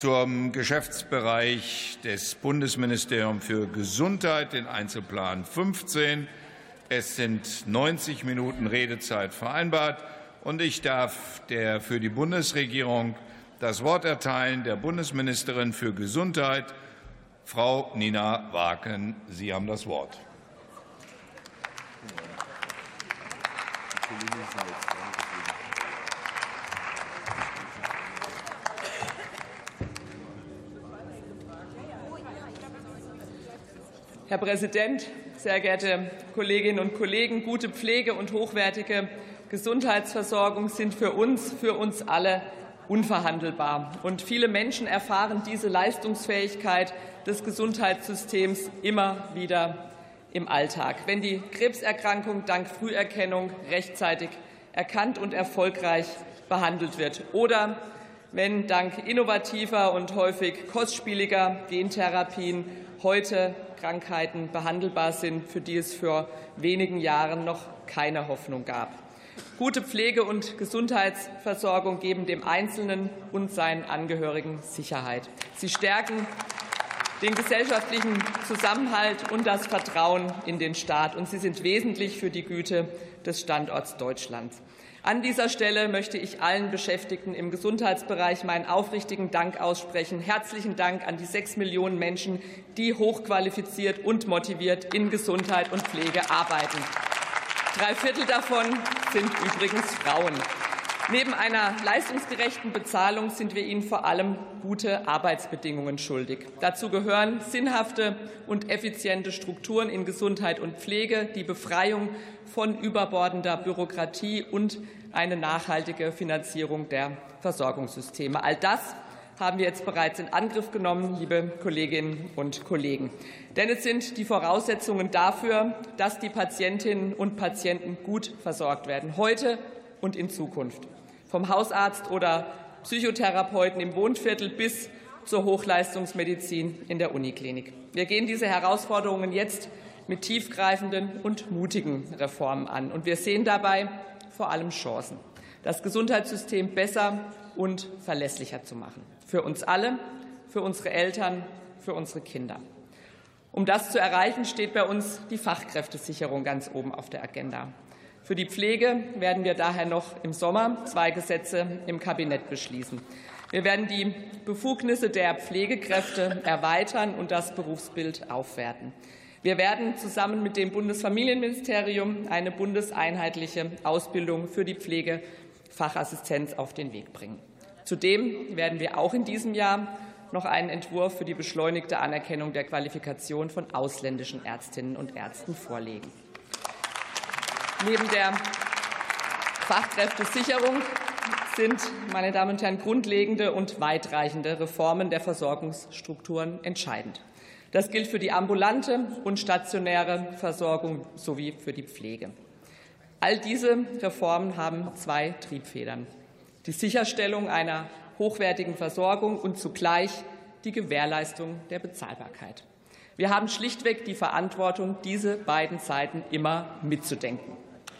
Zum Geschäftsbereich des Bundesministeriums für Gesundheit, den Einzelplan 15. Es sind 90 Minuten Redezeit vereinbart, und ich darf der für die Bundesregierung das Wort erteilen der Bundesministerin für Gesundheit, Frau Nina Waaken. Sie haben das Wort. Herr Präsident, sehr geehrte Kolleginnen und Kollegen! Gute Pflege und hochwertige Gesundheitsversorgung sind für uns alle unverhandelbar. Und viele Menschen erfahren diese Leistungsfähigkeit des Gesundheitssystems immer wieder im Alltag. Wenn die Krebserkrankung dank Früherkennung rechtzeitig erkannt und erfolgreich behandelt wird, oder wenn dank innovativer und häufig kostspieliger Gentherapien heute Krankheiten behandelbar sind, für die es vor wenigen Jahren noch keine Hoffnung gab. Gute Pflege und Gesundheitsversorgung geben dem Einzelnen und seinen Angehörigen Sicherheit. Sie stärken den gesellschaftlichen Zusammenhalt und das Vertrauen in den Staat, und sie sind wesentlich für die Güte des Standorts Deutschland. An dieser Stelle möchte ich allen Beschäftigten im Gesundheitsbereich meinen aufrichtigen Dank aussprechen. Herzlichen Dank an die 6 Millionen Menschen, die hochqualifiziert und motiviert in Gesundheit und Pflege arbeiten. 3/4 davon sind übrigens Frauen. Neben einer leistungsgerechten Bezahlung sind wir ihnen vor allem gute Arbeitsbedingungen schuldig. Dazu gehören sinnhafte und effiziente Strukturen in Gesundheit und Pflege, die Befreiung von überbordender Bürokratie und eine nachhaltige Finanzierung der Versorgungssysteme. All das haben wir jetzt bereits in Angriff genommen, liebe Kolleginnen und Kollegen. Denn es sind die Voraussetzungen dafür, dass die Patientinnen und Patienten gut versorgt werden, heute und in Zukunft. Vom Hausarzt oder Psychotherapeuten im Wohnviertel bis zur Hochleistungsmedizin in der Uniklinik. Wir gehen diese Herausforderungen jetzt mit tiefgreifenden und mutigen Reformen an. Und wir sehen dabei vor allem Chancen, das Gesundheitssystem besser und verlässlicher zu machen. Für uns alle, für unsere Eltern, für unsere Kinder. Um das zu erreichen, steht bei uns die Fachkräftesicherung ganz oben auf der Agenda. Für die Pflege werden wir daher noch im Sommer 2 Gesetze im Kabinett beschließen. Wir werden die Befugnisse der Pflegekräfte erweitern und das Berufsbild aufwerten. Wir werden zusammen mit dem Bundesfamilienministerium eine bundeseinheitliche Ausbildung für die Pflegefachassistenz auf den Weg bringen. Zudem werden wir auch in diesem Jahr noch einen Entwurf für die beschleunigte Anerkennung der Qualifikation von ausländischen Ärztinnen und Ärzten vorlegen. Neben der Fachkräftesicherung sind, meine Damen und Herren, grundlegende und weitreichende Reformen der Versorgungsstrukturen entscheidend. Das gilt für die ambulante und stationäre Versorgung sowie für die Pflege. All diese Reformen haben 2 Triebfedern: die Sicherstellung einer hochwertigen Versorgung und zugleich die Gewährleistung der Bezahlbarkeit. Wir haben schlichtweg die Verantwortung, diese beiden Seiten immer mitzudenken.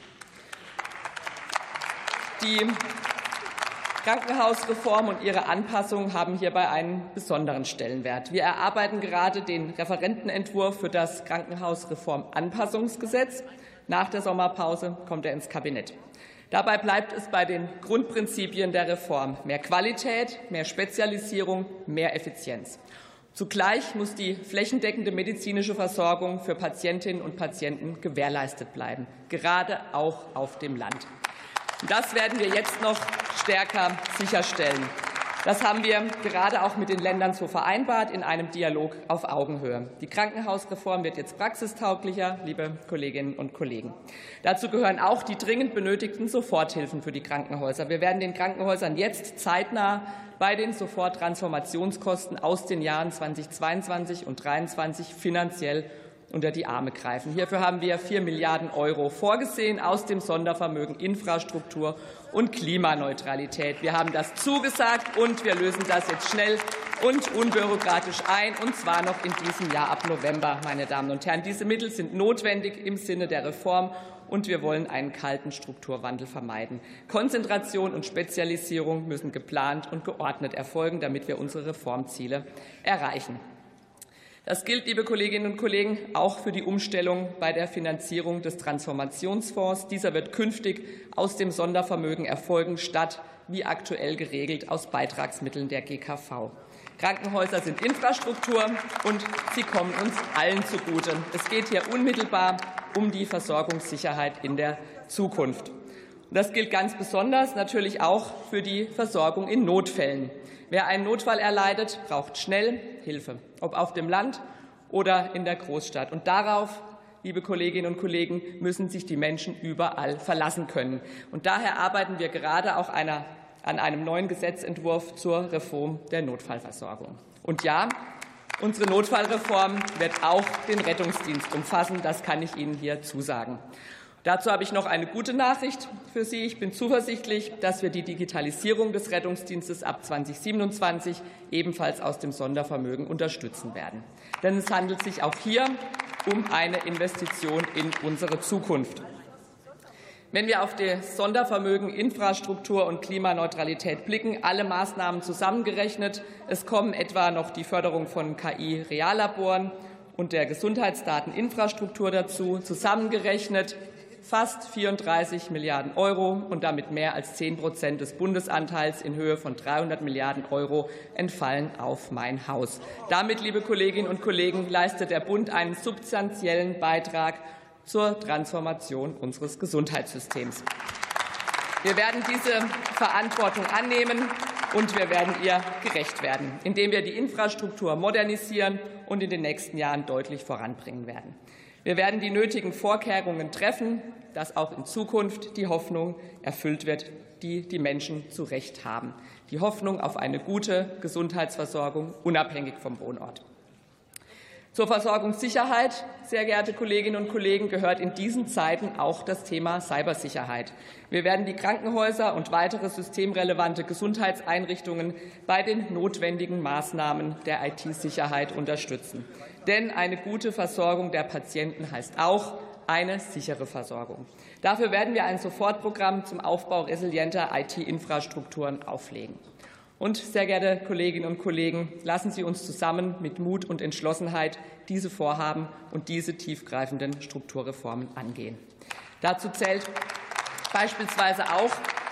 Die Krankenhausreform und ihre Anpassung haben hierbei einen besonderen Stellenwert. Wir erarbeiten gerade den Referentenentwurf für das Krankenhausreform-Anpassungsgesetz. Nach der Sommerpause kommt er ins Kabinett. Dabei bleibt es bei den Grundprinzipien der Reform: mehr Qualität, mehr Spezialisierung, mehr Effizienz. Zugleich muss die flächendeckende medizinische Versorgung für Patientinnen und Patienten gewährleistet bleiben, gerade auch auf dem Land. Das werden wir jetzt noch stärker sicherstellen. Das haben wir gerade auch mit den Ländern so vereinbart, in einem Dialog auf Augenhöhe. Die Krankenhausreform wird jetzt praxistauglicher, liebe Kolleginnen und Kollegen. Dazu gehören auch die dringend benötigten Soforthilfen für die Krankenhäuser. Wir werden den Krankenhäusern jetzt zeitnah bei den Soforttransformationskosten aus den Jahren 2022 und 2023 finanziell unter die Arme greifen. Hierfür haben wir 4 Milliarden € vorgesehen aus dem Sondervermögen Infrastruktur und Klimaneutralität. Wir haben das zugesagt, und wir lösen das jetzt schnell und unbürokratisch ein, und zwar noch in diesem Jahr ab November, meine Damen und Herren. Diese Mittel sind notwendig im Sinne der Reform und wir wollen einen kalten Strukturwandel vermeiden. Konzentration und Spezialisierung müssen geplant und geordnet erfolgen, damit wir unsere Reformziele erreichen. Das gilt, liebe Kolleginnen und Kollegen, auch für die Umstellung bei der Finanzierung des Transformationsfonds. Dieser wird künftig aus dem Sondervermögen erfolgen, statt wie aktuell geregelt aus Beitragsmitteln der GKV. Krankenhäuser sind Infrastruktur, und sie kommen uns allen zugute. Es geht hier unmittelbar um die Versorgungssicherheit in der Zukunft. Und das gilt ganz besonders natürlich auch für die Versorgung in Notfällen. Wer einen Notfall erleidet, braucht schnell Hilfe, ob auf dem Land oder in der Großstadt. Und darauf, liebe Kolleginnen und Kollegen, müssen sich die Menschen überall verlassen können. Und daher arbeiten wir gerade auch an einem neuen Gesetzentwurf zur Reform der Notfallversorgung. Und ja, unsere Notfallreform wird auch den Rettungsdienst umfassen. Das kann ich Ihnen hier zusagen. Dazu habe ich noch eine gute Nachricht für Sie. Ich bin zuversichtlich, dass wir die Digitalisierung des Rettungsdienstes ab 2027 ebenfalls aus dem Sondervermögen unterstützen werden. Denn es handelt sich auch hier um eine Investition in unsere Zukunft. Wenn wir auf das Sondervermögen Infrastruktur und Klimaneutralität blicken, alle Maßnahmen zusammengerechnet, es kommen etwa noch die Förderung von KI-Reallaboren und der Gesundheitsdateninfrastruktur dazu, zusammengerechnet fast 34 Milliarden € und damit mehr als 10% des Bundesanteils in Höhe von 300 Milliarden € entfallen auf mein Haus. Damit, liebe Kolleginnen und Kollegen, leistet der Bund einen substanziellen Beitrag zur Transformation unseres Gesundheitssystems. Wir werden diese Verantwortung annehmen, und wir werden ihr gerecht werden, indem wir die Infrastruktur modernisieren und in den nächsten Jahren deutlich voranbringen werden. Wir werden die nötigen Vorkehrungen treffen, dass auch in Zukunft die Hoffnung erfüllt wird, die die Menschen zu Recht haben. Die Hoffnung auf eine gute Gesundheitsversorgung, unabhängig vom Wohnort. Zur Versorgungssicherheit, sehr geehrte Kolleginnen und Kollegen, gehört in diesen Zeiten auch das Thema Cybersicherheit. Wir werden die Krankenhäuser und weitere systemrelevante Gesundheitseinrichtungen bei den notwendigen Maßnahmen der IT-Sicherheit unterstützen. Denn eine gute Versorgung der Patienten heißt auch eine sichere Versorgung. Dafür werden wir ein Sofortprogramm zum Aufbau resilienter IT-Infrastrukturen auflegen. Und, sehr geehrte Kolleginnen und Kollegen, lassen Sie uns zusammen mit Mut und Entschlossenheit diese Vorhaben und diese tiefgreifenden Strukturreformen angehen. Dazu zählt beispielsweise auch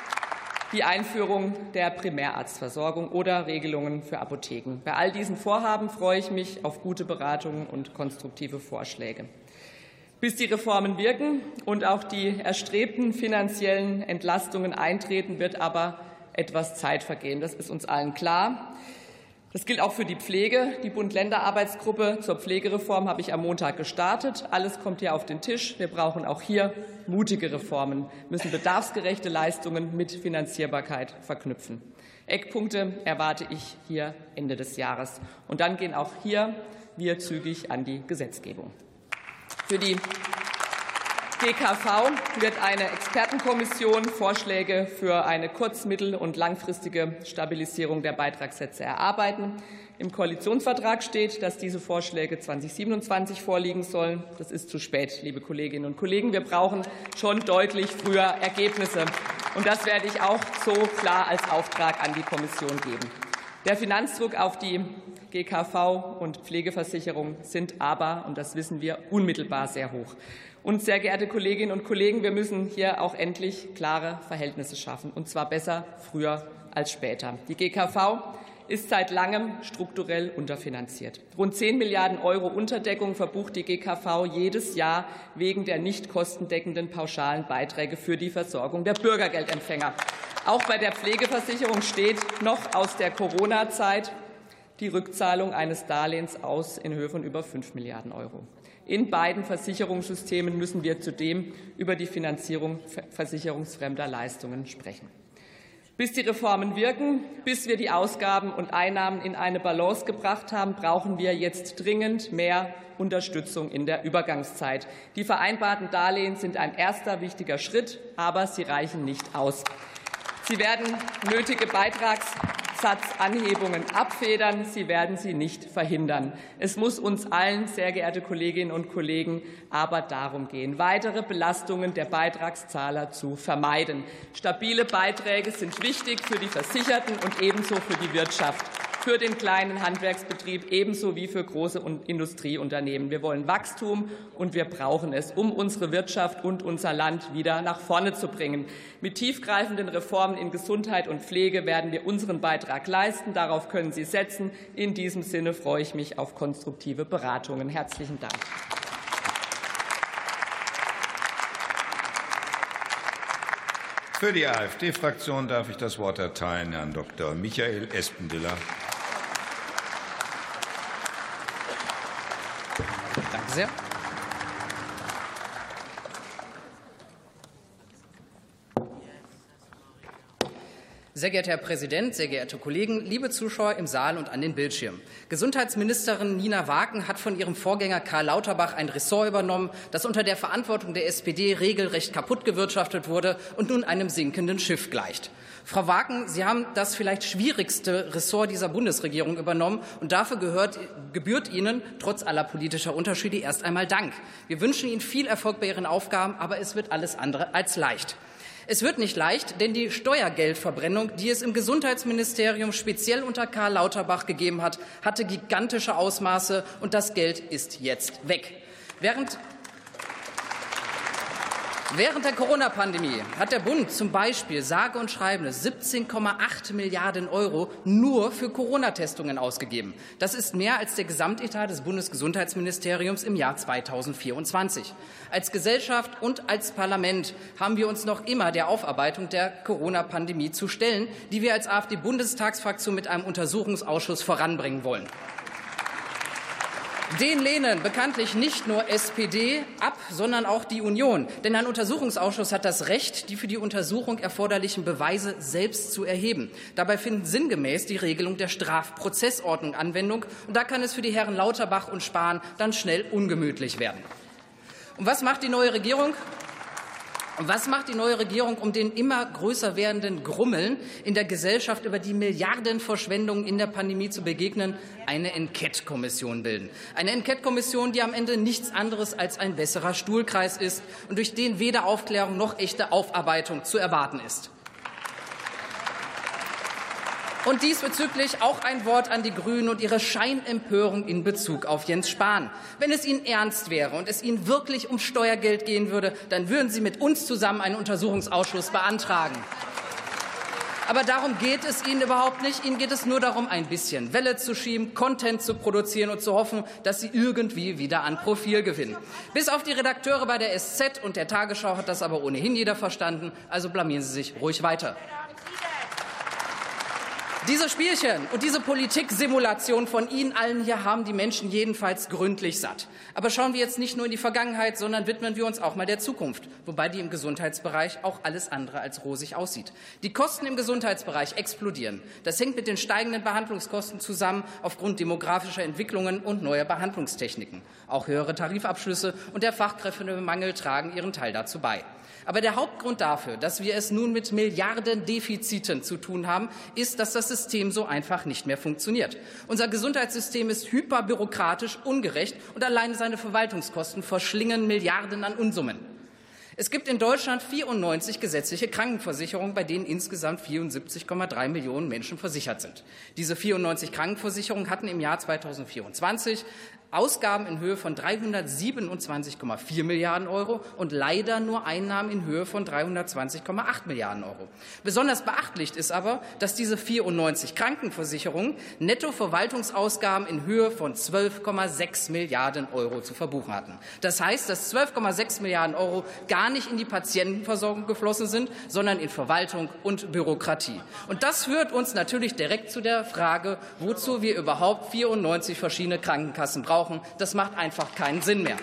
die Einführung der Primärarztversorgung oder Regelungen für Apotheken. Bei all diesen Vorhaben freue ich mich auf gute Beratungen und konstruktive Vorschläge. Bis die Reformen wirken und auch die erstrebten finanziellen Entlastungen eintreten, wird aber etwas Zeit vergehen. Das ist uns allen klar. Das gilt auch für die Pflege. Die Bund-Länder-Arbeitsgruppe zur Pflegereform habe ich am Montag gestartet. Alles kommt hier auf den Tisch. Wir brauchen auch hier mutige Reformen, müssen bedarfsgerechte Leistungen mit Finanzierbarkeit verknüpfen. Eckpunkte erwarte ich hier Ende des Jahres. Und dann gehen auch hier wir zügig an die Gesetzgebung. Für die GKV wird eine Expertenkommission Vorschläge für eine kurz-, mittel- und langfristige Stabilisierung der Beitragssätze erarbeiten. Im Koalitionsvertrag steht, dass diese Vorschläge 2027 vorliegen sollen. Das ist zu spät, liebe Kolleginnen und Kollegen. Wir brauchen schon deutlich früher Ergebnisse. Und das werde ich auch so klar als Auftrag an die Kommission geben. Der Finanzdruck auf die GKV und Pflegeversicherung sind aber, und das wissen wir, unmittelbar sehr hoch. Und, sehr geehrte Kolleginnen und Kollegen, wir müssen hier auch endlich klare Verhältnisse schaffen, und zwar besser früher als später. Die GKV ist seit langem strukturell unterfinanziert. Rund 10 Milliarden € Unterdeckung verbucht die GKV jedes Jahr wegen der nicht kostendeckenden pauschalen Beiträge für die Versorgung der Bürgergeldempfänger. Auch bei der Pflegeversicherung steht noch aus der Corona-Zeit die Rückzahlung eines Darlehens aus in Höhe von über 5 Milliarden €. In beiden Versicherungssystemen müssen wir zudem über die Finanzierung versicherungsfremder Leistungen sprechen. Bis die Reformen wirken, bis wir die Ausgaben und Einnahmen in eine Balance gebracht haben, brauchen wir jetzt dringend mehr Unterstützung in der Übergangszeit. Die vereinbarten Darlehen sind ein erster wichtiger Schritt, aber sie reichen nicht aus. Sie werden nötige Beitragszahlungen Satzanhebungen abfedern. Sie werden sie nicht verhindern. Es muss uns allen, sehr geehrte Kolleginnen und Kollegen, aber darum gehen, weitere Belastungen der Beitragszahler zu vermeiden. Stabile Beiträge sind wichtig für die Versicherten und ebenso für die Wirtschaft, für den kleinen Handwerksbetrieb ebenso wie für große Industrieunternehmen. Wir wollen Wachstum, und wir brauchen es, um unsere Wirtschaft und unser Land wieder nach vorne zu bringen. Mit tiefgreifenden Reformen in Gesundheit und Pflege werden wir unseren Beitrag leisten. Darauf können Sie setzen. In diesem Sinne freue ich mich auf konstruktive Beratungen. Herzlichen Dank. Für die AfD-Fraktion darf ich das Wort erteilen Herrn Dr. Michael Espendiller. Danke sehr. Sehr geehrter Herr Präsident, sehr geehrte Kollegen, liebe Zuschauer im Saal und an den Bildschirmen. Gesundheitsministerin Nina Waken hat von ihrem Vorgänger Karl Lauterbach ein Ressort übernommen, das unter der Verantwortung der SPD regelrecht kaputtgewirtschaftet wurde und nun einem sinkenden Schiff gleicht. Frau Waken, Sie haben das vielleicht schwierigste Ressort dieser Bundesregierung übernommen, und dafür gebührt Ihnen trotz aller politischer Unterschiede erst einmal Dank. Wir wünschen Ihnen viel Erfolg bei Ihren Aufgaben, aber es wird alles andere als leicht. Es wird nicht leicht, denn die Steuergeldverbrennung, die es im Gesundheitsministerium speziell unter Karl Lauterbach gegeben hat, hatte gigantische Ausmaße, und das Geld ist jetzt weg. Während der Corona-Pandemie hat der Bund zum Beispiel sage und schreibe 17,8 Milliarden € nur für Corona-Testungen ausgegeben. Das ist mehr als der Gesamtetat des Bundesgesundheitsministeriums im Jahr 2024. Als Gesellschaft und als Parlament haben wir uns noch immer der Aufarbeitung der Corona-Pandemie zu stellen, die wir als AfD-Bundestagsfraktion mit einem Untersuchungsausschuss voranbringen wollen. Den lehnen bekanntlich nicht nur SPD ab, sondern auch die Union. Denn ein Untersuchungsausschuss hat das Recht, die für die Untersuchung erforderlichen Beweise selbst zu erheben. Dabei findet sinngemäß die Regelung der Strafprozessordnung Anwendung. Und da kann es für die Herren Lauterbach und Spahn dann schnell ungemütlich werden. Und was macht die neue Regierung? Um den immer größer werdenden Grummeln in der Gesellschaft über die Milliardenverschwendungen in der Pandemie zu begegnen? Eine Enquete-Kommission bilden. Eine Enquete-Kommission, die am Ende nichts anderes als ein besserer Stuhlkreis ist und durch den weder Aufklärung noch echte Aufarbeitung zu erwarten ist. Und diesbezüglich auch ein Wort an die Grünen und ihre Scheinempörung in Bezug auf Jens Spahn. Wenn es Ihnen ernst wäre und es Ihnen wirklich um Steuergeld gehen würde, dann würden Sie mit uns zusammen einen Untersuchungsausschuss beantragen. Aber darum geht es Ihnen überhaupt nicht. Ihnen geht es nur darum, ein bisschen Welle zu schieben, Content zu produzieren und zu hoffen, dass Sie irgendwie wieder an Profil gewinnen. Bis auf die Redakteure bei der SZ und der Tagesschau hat das aber ohnehin jeder verstanden. Also blamieren Sie sich ruhig weiter. Diese Spielchen und diese Politiksimulation von Ihnen allen hier haben die Menschen jedenfalls gründlich satt. Aber schauen wir jetzt nicht nur in die Vergangenheit, sondern widmen wir uns auch mal der Zukunft, wobei die im Gesundheitsbereich auch alles andere als rosig aussieht. Die Kosten im Gesundheitsbereich explodieren. Das hängt mit den steigenden Behandlungskosten zusammen aufgrund demografischer Entwicklungen und neuer Behandlungstechniken. Auch höhere Tarifabschlüsse und der Fachkräftemangel tragen ihren Teil dazu bei. Aber der Hauptgrund dafür, dass wir es nun mit Milliardendefiziten zu tun haben, ist, dass das System so einfach nicht mehr funktioniert. Unser Gesundheitssystem ist hyperbürokratisch, ungerecht, und allein seine Verwaltungskosten verschlingen Milliarden an Unsummen. Es gibt in Deutschland 94 gesetzliche Krankenversicherungen, bei denen insgesamt 74,3 Millionen Menschen versichert sind. Diese 94 Krankenversicherungen hatten im Jahr 2024 Ausgaben in Höhe von 327,4 Milliarden € und leider nur Einnahmen in Höhe von 320,8 Milliarden €. Besonders beachtlich ist aber, dass diese 94 Krankenversicherungen Nettoverwaltungsausgaben in Höhe von 12,6 Milliarden € zu verbuchen hatten. Das heißt, dass 12,6 Milliarden € gar nicht in die Patientenversorgung geflossen sind, sondern in Verwaltung und Bürokratie. Und das führt uns natürlich direkt zu der Frage, wozu wir überhaupt 94 verschiedene Krankenkassen brauchen. Das macht einfach keinen Sinn mehr.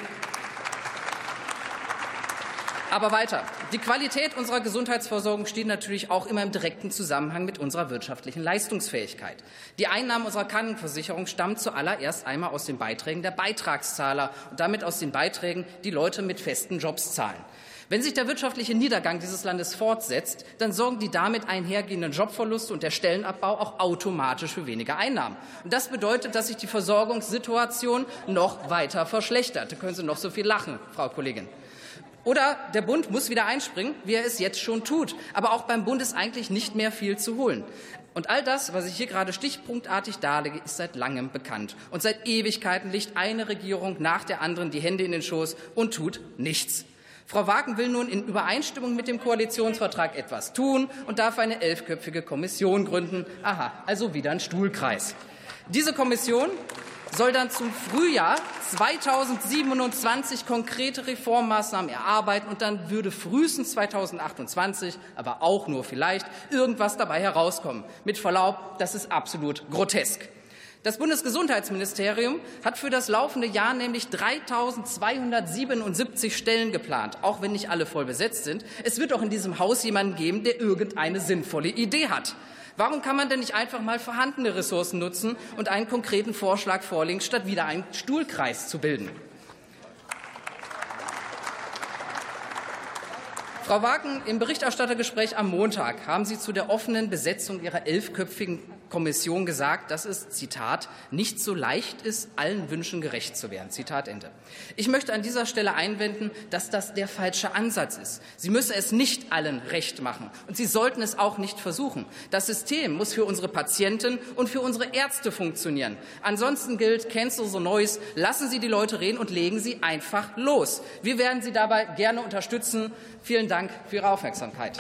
Aber weiter. Die Qualität unserer Gesundheitsversorgung steht natürlich auch immer im direkten Zusammenhang mit unserer wirtschaftlichen Leistungsfähigkeit. Die Einnahmen unserer Krankenversicherung stammen zuallererst einmal aus den Beiträgen der Beitragszahler und damit aus den Beiträgen, die Leute mit festen Jobs zahlen. Wenn sich der wirtschaftliche Niedergang dieses Landes fortsetzt, dann sorgen die damit einhergehenden Jobverluste und der Stellenabbau auch automatisch für weniger Einnahmen. Und das bedeutet, dass sich die Versorgungssituation noch weiter verschlechtert. Da können Sie noch so viel lachen, Frau Kollegin. Oder der Bund muss wieder einspringen, wie er es jetzt schon tut. Aber auch beim Bund ist eigentlich nicht mehr viel zu holen. Und all das, was ich hier gerade stichpunktartig darlege, ist seit langem bekannt. Und seit Ewigkeiten legt eine Regierung nach der anderen die Hände in den Schoß und tut nichts. Frau Wagen will nun in Übereinstimmung mit dem Koalitionsvertrag etwas tun und darf eine 11-köpfige Kommission gründen. Aha, also wieder ein Stuhlkreis. Diese Kommission soll dann zum Frühjahr 2027 konkrete Reformmaßnahmen erarbeiten, und dann würde frühestens 2028, aber auch nur vielleicht, irgendwas dabei herauskommen. Mit Verlaub, das ist absolut grotesk. Das Bundesgesundheitsministerium hat für das laufende Jahr nämlich 3.277 Stellen geplant, auch wenn nicht alle voll besetzt sind. Es wird auch in diesem Haus jemanden geben, der irgendeine sinnvolle Idee hat. Warum kann man denn nicht einfach mal vorhandene Ressourcen nutzen und einen konkreten Vorschlag vorlegen, statt wieder einen Stuhlkreis zu bilden? Frau Wagen, im Berichterstattergespräch am Montag haben Sie zu der offenen Besetzung Ihrer 11-köpfigen Kommission gesagt, dass es, Zitat, nicht so leicht ist, allen Wünschen gerecht zu werden. Zitat Ende. Ich möchte an dieser Stelle einwenden, dass das der falsche Ansatz ist. Sie müssen es nicht allen recht machen, und Sie sollten es auch nicht versuchen. Das System muss für unsere Patienten und für unsere Ärzte funktionieren. Ansonsten gilt Cancel the Noise. Lassen Sie die Leute reden und legen Sie einfach los. Wir werden Sie dabei gerne unterstützen. Vielen Dank für Ihre Aufmerksamkeit.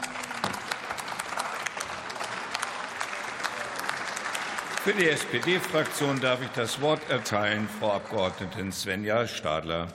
Für die SPD-Fraktion darf ich das Wort erteilen, Frau Abgeordnete Svenja Stadler.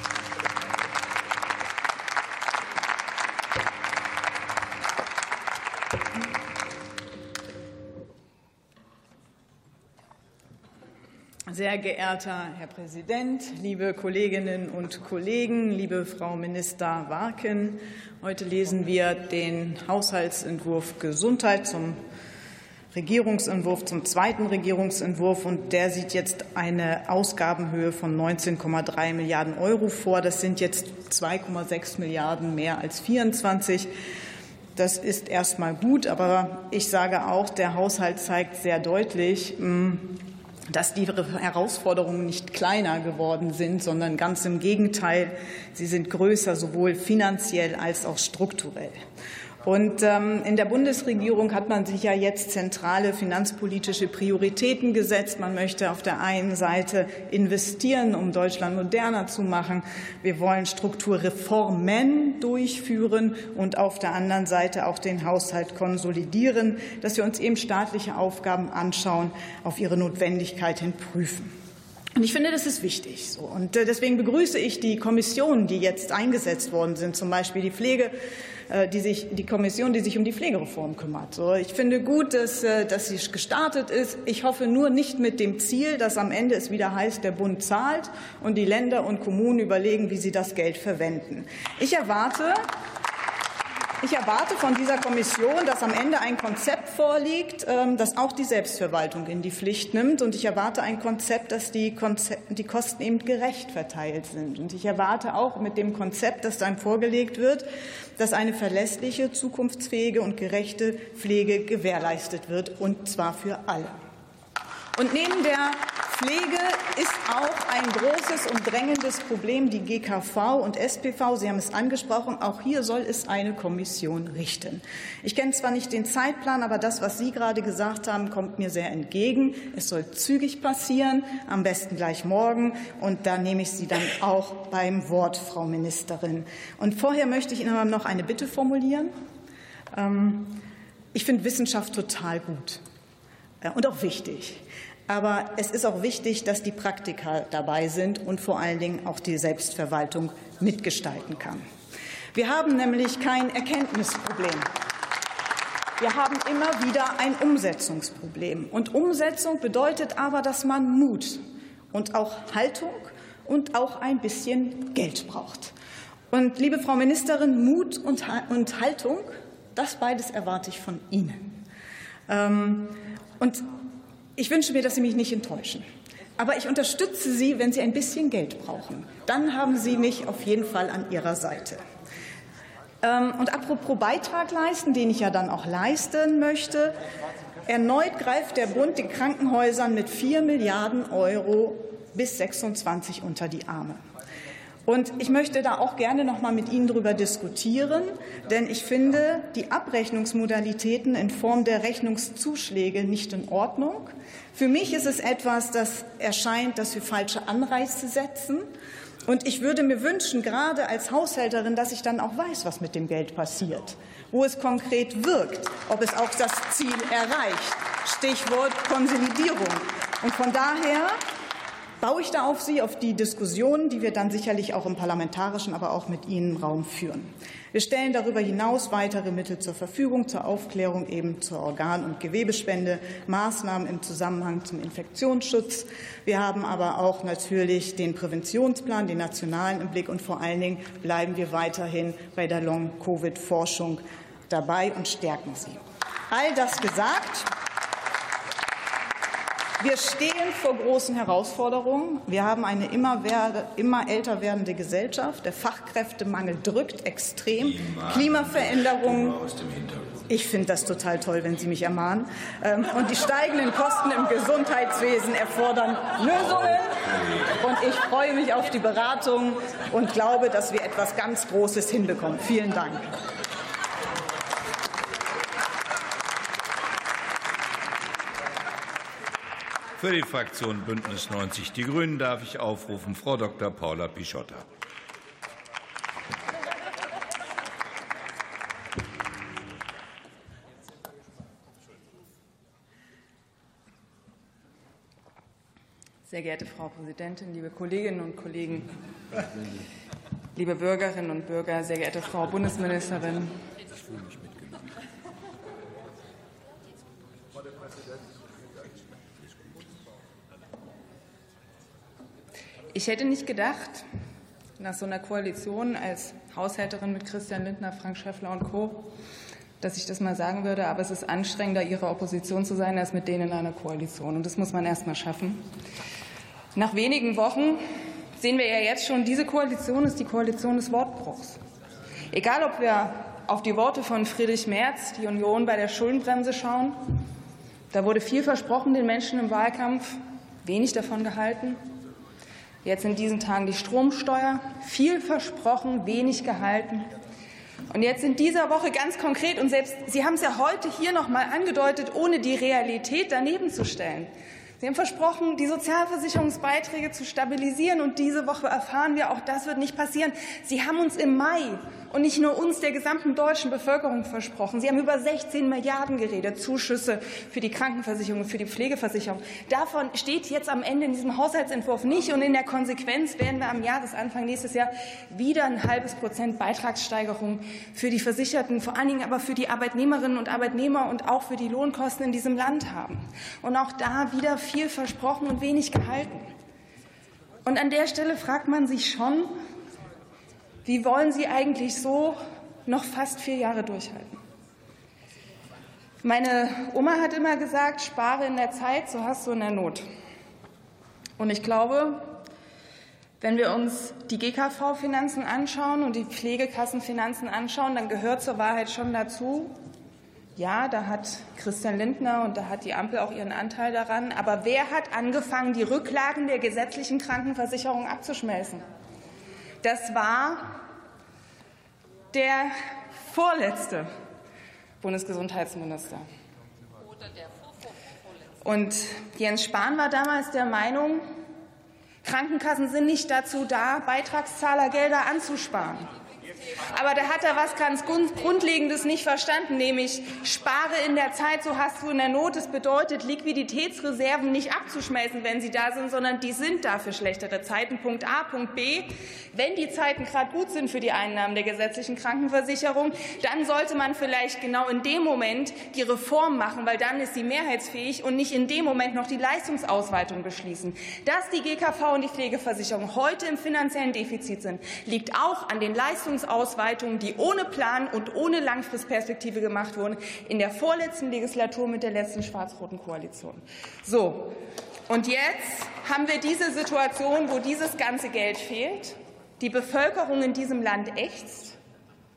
Sehr geehrter Herr Präsident, liebe Kolleginnen und Kollegen, liebe Frau Minister Warken! Heute lesen wir den Haushaltsentwurf Gesundheit zum Regierungsentwurf, zum zweiten Regierungsentwurf, und der sieht jetzt eine Ausgabenhöhe von 19,3 Milliarden € vor. Das sind jetzt 2,6 Milliarden mehr als 24. Das ist erst mal gut, aber ich sage auch, der Haushalt zeigt sehr deutlich, dass die Herausforderungen nicht kleiner geworden sind, sondern ganz im Gegenteil, sie sind größer, sowohl finanziell als auch strukturell. Und in der Bundesregierung hat man sich ja jetzt zentrale finanzpolitische Prioritäten gesetzt. Man möchte auf der einen Seite investieren, um Deutschland moderner zu machen. Wir wollen Strukturreformen durchführen und auf der anderen Seite auch den Haushalt konsolidieren, dass wir uns eben staatliche Aufgaben anschauen, auf ihre Notwendigkeit hin prüfen. Und ich finde, das ist wichtig. So. Und deswegen begrüße ich die Kommissionen, die jetzt eingesetzt worden sind, zum Beispiel die Kommission, die sich um die Pflegereform kümmert. So, ich finde gut, dass sie gestartet ist. Ich hoffe nur nicht mit dem Ziel, dass am Ende es wieder heißt, der Bund zahlt und die Länder und Kommunen überlegen, wie sie das Geld verwenden. Ich erwarte von dieser Kommission, dass am Ende ein Konzept vorliegt, das auch die Selbstverwaltung in die Pflicht nimmt. Und ich erwarte ein Konzept, dass die Kosten eben gerecht verteilt sind. Und ich erwarte auch mit dem Konzept, das dann vorgelegt wird, dass eine verlässliche, zukunftsfähige und gerechte Pflege gewährleistet wird, und zwar für alle. Und neben der Pflege ist auch ein großes und drängendes Problem die GKV und SPV. Sie haben es angesprochen. Auch hier soll es eine Kommission richten. Ich kenne zwar nicht den Zeitplan, aber das, was Sie gerade gesagt haben, kommt mir sehr entgegen. Es soll zügig passieren, am besten gleich morgen. Und da nehme ich Sie dann auch beim Wort, Frau Ministerin. Und vorher möchte ich Ihnen aber noch eine Bitte formulieren. Ich finde Wissenschaft total gut und auch wichtig. Aber es ist auch wichtig, dass die Praktiker dabei sind und vor allen Dingen auch die Selbstverwaltung mitgestalten kann. Wir haben nämlich kein Erkenntnisproblem. Wir haben immer wieder ein Umsetzungsproblem. Und Umsetzung bedeutet aber, dass man Mut und auch Haltung und auch ein bisschen Geld braucht. Und, liebe Frau Ministerin, Mut und Haltung, das beides erwarte ich von Ihnen. Und ich wünsche mir, dass Sie mich nicht enttäuschen. Aber ich unterstütze Sie, wenn Sie ein bisschen Geld brauchen. Dann haben Sie mich auf jeden Fall an Ihrer Seite. Und apropos Beitrag leisten, den ich ja dann auch leisten möchte, erneut greift der Bund den Krankenhäusern mit 4 Milliarden € bis 26 unter die Arme. Und ich möchte da auch gerne noch mal mit Ihnen darüber diskutieren, denn ich finde die Abrechnungsmodalitäten in Form der Rechnungszuschläge nicht in Ordnung. Für mich ist es etwas, das erscheint, dass wir falsche Anreize setzen. Und ich würde mir wünschen, gerade als Haushälterin, dass ich dann auch weiß, was mit dem Geld passiert, wo es konkret wirkt, ob es auch das Ziel erreicht. Stichwort Konsolidierung. Und von daher baue ich da auf Sie, auf die Diskussionen, die wir dann sicherlich auch im parlamentarischen, aber auch mit Ihnen im Raum führen. Wir stellen darüber hinaus weitere Mittel zur Verfügung, zur Aufklärung, eben zur Organ- und Gewebespende, Maßnahmen im Zusammenhang zum Infektionsschutz. Wir haben aber auch natürlich den Präventionsplan, den nationalen im Blick, und vor allen Dingen bleiben wir weiterhin bei der Long-Covid-Forschung dabei und stärken sie. All das gesagt. Wir stehen vor großen Herausforderungen. Wir haben eine immer älter werdende Gesellschaft. Der Fachkräftemangel drückt extrem. Klimaveränderungen. Ich finde das total toll, wenn Sie mich ermahnen. Und die steigenden Kosten im Gesundheitswesen erfordern Lösungen. Und ich freue mich auf die Beratung und glaube, dass wir etwas ganz Großes hinbekommen. Vielen Dank. Für die Fraktion Bündnis 90 Die Grünen darf ich aufrufen Frau Dr. Paula Pischotta. Sehr geehrte Frau Präsidentin, liebe Kolleginnen und Kollegen, liebe Bürgerinnen und Bürger, sehr geehrte Frau Bundesministerin. Ich hätte nicht gedacht, nach so einer Koalition als Haushälterin mit Christian Lindner, Frank Schäffler und Co., dass ich das mal sagen würde, aber es ist anstrengender, Ihre Opposition zu sein, als mit denen in einer Koalition. Und das muss man erst mal schaffen. Nach wenigen Wochen sehen wir ja jetzt schon, diese Koalition ist die Koalition des Wortbruchs. Egal, ob wir auf die Worte von Friedrich Merz, die Union bei der Schuldenbremse, schauen, da wurde viel versprochen den Menschen im Wahlkampf, wenig davon gehalten. Jetzt in diesen Tagen die Stromsteuer, viel versprochen, wenig gehalten. Und jetzt in dieser Woche ganz konkret, und selbst Sie haben es ja heute hier noch mal angedeutet, ohne die Realität daneben zu stellen. Sie haben versprochen, die Sozialversicherungsbeiträge zu stabilisieren, und diese Woche erfahren wir, auch das wird nicht passieren. Sie haben uns im Mai und nicht nur uns, der gesamten deutschen Bevölkerung versprochen. Sie haben über 16 Milliarden geredet, Zuschüsse für die Krankenversicherung, für die Pflegeversicherung. Davon steht jetzt am Ende in diesem Haushaltsentwurf nicht, und in der Konsequenz werden wir am Jahresanfang nächstes Jahr wieder ein halbes % Beitragssteigerung für die Versicherten, vor allen Dingen aber für die Arbeitnehmerinnen und Arbeitnehmer und auch für die Lohnkosten in diesem Land haben. Und auch da wieder viel versprochen und wenig gehalten. Und an der Stelle fragt man sich schon, wie wollen Sie eigentlich so noch fast 4 Jahre durchhalten? Meine Oma hat immer gesagt, spare in der Zeit, so hast du in der Not. Und ich glaube, wenn wir uns die GKV-Finanzen anschauen und die Pflegekassenfinanzen anschauen, dann gehört zur Wahrheit schon dazu, ja, da hat Christian Lindner und da hat die Ampel auch ihren Anteil daran. Aber wer hat angefangen, die Rücklagen der gesetzlichen Krankenversicherung abzuschmelzen? Das war der vorletzte Bundesgesundheitsminister. Und Jens Spahn war damals der Meinung, Krankenkassen sind nicht dazu da, Beitragszahlergelder anzusparen. Aber da hat er was ganz Grundlegendes nicht verstanden, nämlich spare in der Zeit, so hast du in der Not. Das bedeutet, Liquiditätsreserven nicht abzuschmelzen, wenn sie da sind, sondern die sind da für schlechtere Zeiten. Punkt A. Punkt B. Wenn die Zeiten gerade gut sind für die Einnahmen der gesetzlichen Krankenversicherung, dann sollte man vielleicht genau in dem Moment die Reform machen, weil dann ist sie mehrheitsfähig, und nicht in dem Moment noch die Leistungsausweitung beschließen. Dass die GKV und die Pflegeversicherung heute im finanziellen Defizit sind, liegt auch an den Leistungsausweitungen, die ohne Plan und ohne Langfristperspektive gemacht wurden in der vorletzten Legislatur mit der letzten schwarz-roten Koalition. So, und jetzt haben wir diese Situation, wo dieses ganze Geld fehlt. Die Bevölkerung in diesem Land ächzt.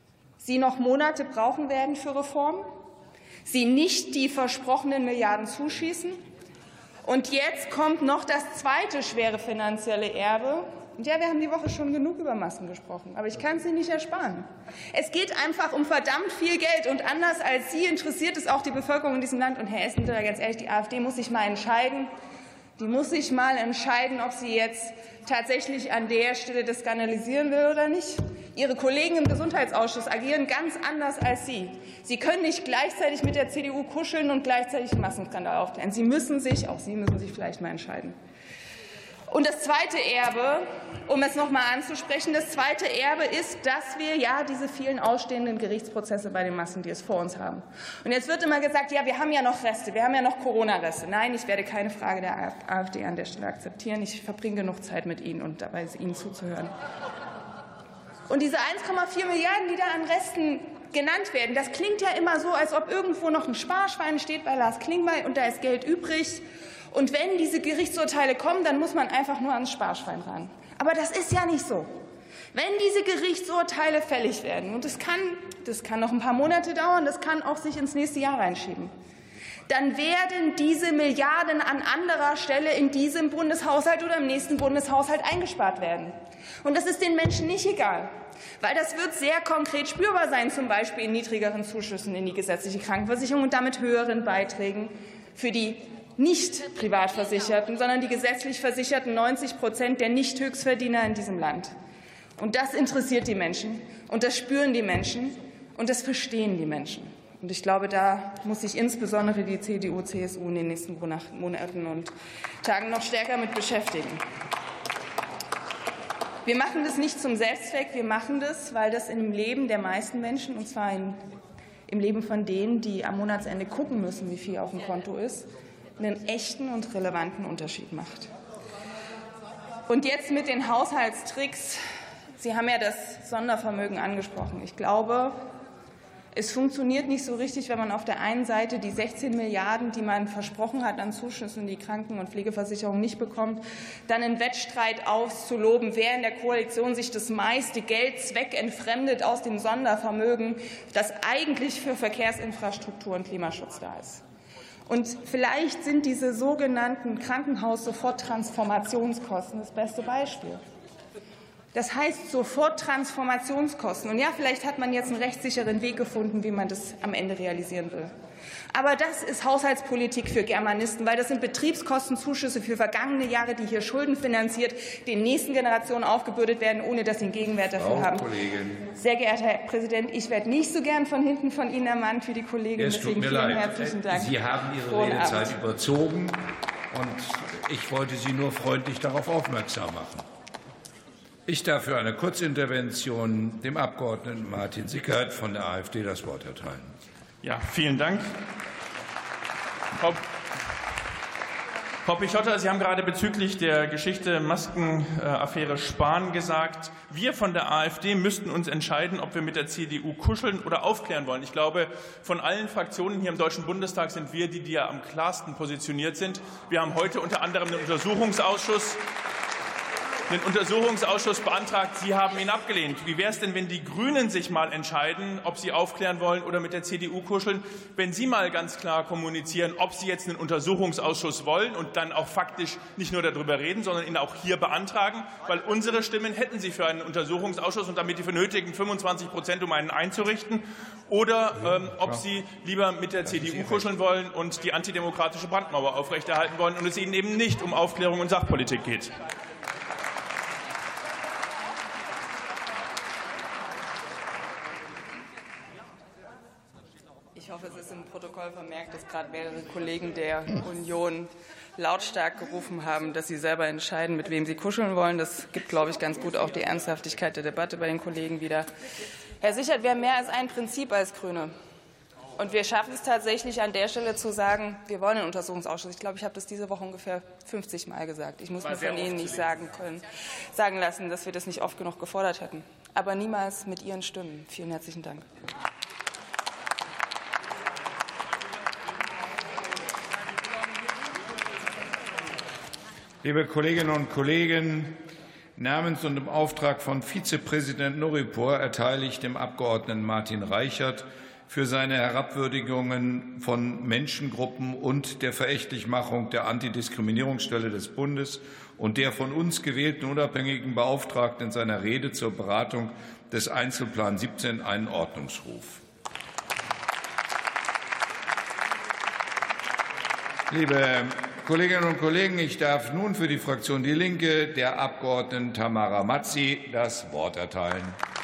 Sie noch Monate brauchen werden für Reformen, Sie nicht die versprochenen Milliarden zuschießen. Und jetzt kommt noch das zweite schwere finanzielle Erbe. Und ja, wir haben die Woche schon genug über Masken gesprochen, aber ich kann es Ihnen nicht ersparen. Es geht einfach um verdammt viel Geld, und anders als Sie interessiert es auch die Bevölkerung in diesem Land. Und Herr Essentöter, ganz ehrlich, die AfD muss sich mal entscheiden. Die muss sich mal entscheiden, ob sie jetzt tatsächlich an der Stelle das skandalisieren will oder nicht. Ihre Kollegen im Gesundheitsausschuss agieren ganz anders als Sie. Sie können nicht gleichzeitig mit der CDU kuscheln und gleichzeitig einen Massenskandal aufklären. Sie müssen sich vielleicht mal entscheiden. Und das zweite Erbe, um es noch mal anzusprechen, das zweite Erbe ist, dass wir ja diese vielen ausstehenden Gerichtsprozesse bei den Massendeals vor uns haben. Und jetzt wird immer gesagt, ja, wir haben ja noch Reste, wir haben ja noch Corona-Reste. Nein, ich werde keine Frage der AfD an der Stelle akzeptieren. Ich verbringe genug Zeit mit Ihnen und dabei Ihnen zuzuhören. Und diese 1,4 Milliarden, die da an Resten genannt werden, das klingt ja immer so, als ob irgendwo noch ein Sparschwein steht bei Lars Klingbeil und da ist Geld übrig. Und wenn diese Gerichtsurteile kommen, dann muss man einfach nur ans Sparschwein ran. Aber das ist ja nicht so. Wenn diese Gerichtsurteile fällig werden, und das kann noch ein paar Monate dauern, das kann auch sich ins nächste Jahr reinschieben, dann werden diese Milliarden an anderer Stelle in diesem Bundeshaushalt oder im nächsten Bundeshaushalt eingespart werden. Und das ist den Menschen nicht egal, weil das wird sehr konkret spürbar sein, zum Beispiel in niedrigeren Zuschüssen in die gesetzliche Krankenversicherung und damit höheren Beiträgen für die nicht Privatversicherten, sondern die gesetzlich Versicherten 90% der Nicht-Höchstverdiener in diesem Land. Und das interessiert die Menschen, und das spüren die Menschen, und das verstehen die Menschen. Und ich glaube, da muss sich insbesondere die CDU, CSU in den nächsten Monaten und Tagen noch stärker mit beschäftigen. Wir machen das nicht zum Selbstzweck, wir machen das, weil das im Leben der meisten Menschen, und zwar im Leben von denen, die am Monatsende gucken müssen, wie viel auf dem Konto ist, einen echten und relevanten Unterschied macht. Und jetzt mit den Haushaltstricks. Sie haben ja das Sondervermögen angesprochen. Ich glaube, es funktioniert nicht so richtig, wenn man auf der einen Seite die 16 Milliarden, die man versprochen hat an Zuschüssen, die Kranken- und Pflegeversicherung nicht bekommt, dann einen Wettstreit auszuloben, wer in der Koalition sich das meiste Geld zweckentfremdet aus dem Sondervermögen, das eigentlich für Verkehrsinfrastruktur und Klimaschutz da ist. Und vielleicht sind diese sogenannten Krankenhaus-Soforttransformationskosten das beste Beispiel. Das heißt Soforttransformationskosten. Und ja, vielleicht hat man jetzt einen rechtssicheren Weg gefunden, wie man das am Ende realisieren will. Aber das ist Haushaltspolitik für Germanisten, weil das sind Betriebskostenzuschüsse für vergangene Jahre, die hier schuldenfinanziert den nächsten Generationen aufgebürdet werden, ohne dass sie einen Gegenwert dafür haben. Sehr geehrter Herr Präsident, ich werde nicht so gern von hinten von Ihnen ermahnt wie die Kollegin. Es tut mir leid. Herzlichen Dank. Sie haben Ihre Redezeit überzogen, und ich wollte Sie nur freundlich darauf aufmerksam machen. Ich darf für eine Kurzintervention dem Abgeordneten Martin Sickert von der AfD das Wort erteilen. Ja, vielen Dank. Frau Pichotta, Sie haben gerade bezüglich der Geschichte Maskenaffäre Spahn gesagt, wir von der AfD müssten uns entscheiden, ob wir mit der CDU kuscheln oder aufklären wollen. Ich glaube, von allen Fraktionen hier im Deutschen Bundestag sind wir die ja am klarsten positioniert sind. Wir haben heute unter anderem einen Untersuchungsausschuss beantragt. Sie haben ihn abgelehnt. Wie wäre es denn, wenn die Grünen sich mal entscheiden, ob sie aufklären wollen oder mit der CDU kuscheln? Wenn Sie mal ganz klar kommunizieren, ob Sie jetzt einen Untersuchungsausschuss wollen und dann auch faktisch nicht nur darüber reden, sondern ihn auch hier beantragen, weil unsere Stimmen hätten Sie für einen Untersuchungsausschuss und damit die benötigten 25%, um einen einzurichten, oder ob Sie lieber mit der CDU kuscheln wollen und die antidemokratische Brandmauer aufrechterhalten wollen und es Ihnen eben nicht um Aufklärung und Sachpolitik geht. Ich hoffe, es ist im Protokoll vermerkt, dass gerade mehrere Kollegen der Union lautstark gerufen haben, dass sie selber entscheiden, mit wem sie kuscheln wollen. Das gibt, glaube ich, ganz gut auch die Ernsthaftigkeit der Debatte bei den Kollegen wieder. Herr Sichert, wir haben mehr als ein Prinzip als Grüne. Und wir schaffen es tatsächlich an der Stelle zu sagen, wir wollen einen Untersuchungsausschuss. Ich glaube, ich habe das diese Woche ungefähr 50 Mal gesagt. Ich muss mir von Ihnen nicht sagen lassen, dass wir das nicht oft genug gefordert hätten. Aber niemals mit Ihren Stimmen. Vielen herzlichen Dank. Liebe Kolleginnen und Kollegen, Namens und im Auftrag von Vizepräsident Nuripur erteile ich dem Abgeordneten Martin Reichert für seine Herabwürdigungen von Menschengruppen und der Verächtlichmachung der Antidiskriminierungsstelle des Bundes und der von uns gewählten unabhängigen Beauftragten in seiner Rede zur Beratung des Einzelplan 17 einen Ordnungsruf. Liebe Kolleginnen und Kollegen, ich darf nun für die Fraktion Die Linke der Abgeordneten Tamara Mazzi das Wort erteilen.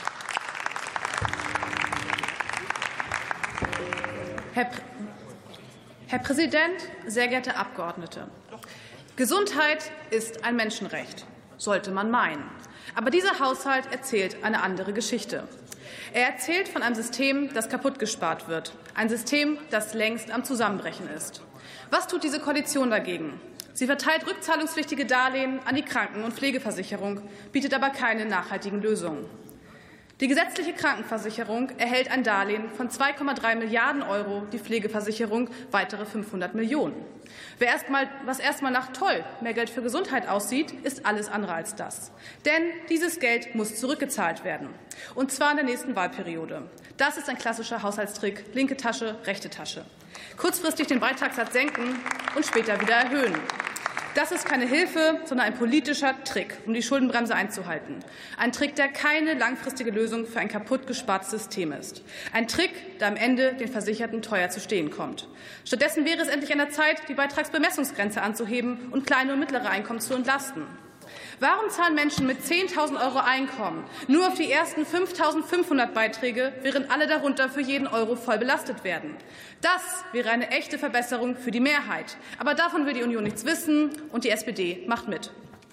Herr Präsident, sehr geehrte Abgeordnete! Gesundheit ist ein Menschenrecht, sollte man meinen. Aber dieser Haushalt erzählt eine andere Geschichte. Er erzählt von einem System, das kaputtgespart wird, ein System, das längst am Zusammenbrechen ist. Was tut diese Koalition dagegen? Sie verteilt rückzahlungspflichtige Darlehen an die Kranken- und Pflegeversicherung, bietet aber keine nachhaltigen Lösungen. Die gesetzliche Krankenversicherung erhält ein Darlehen von 2,3 Milliarden €, die Pflegeversicherung weitere 500 Millionen. Was erstmal nach toll, mehr Geld für Gesundheit aussieht, ist alles andere als das. Denn dieses Geld muss zurückgezahlt werden, und zwar in der nächsten Wahlperiode. Das ist ein klassischer Haushaltstrick, linke Tasche, rechte Tasche. Kurzfristig den Beitragssatz senken und später wieder erhöhen. Das ist keine Hilfe, sondern ein politischer Trick, um die Schuldenbremse einzuhalten. Ein Trick, der keine langfristige Lösung für ein kaputt gespartes System ist. Ein Trick, der am Ende den Versicherten teuer zu stehen kommt. Stattdessen wäre es endlich an der Zeit, die Beitragsbemessungsgrenze anzuheben und kleine und mittlere Einkommen zu entlasten. Warum zahlen Menschen mit 10.000 € Einkommen nur auf die ersten 5.500 Beiträge, während alle darunter für jeden Euro voll belastet werden? Das wäre eine echte Verbesserung für die Mehrheit. Aber davon will die Union nichts wissen, und die SPD macht mit.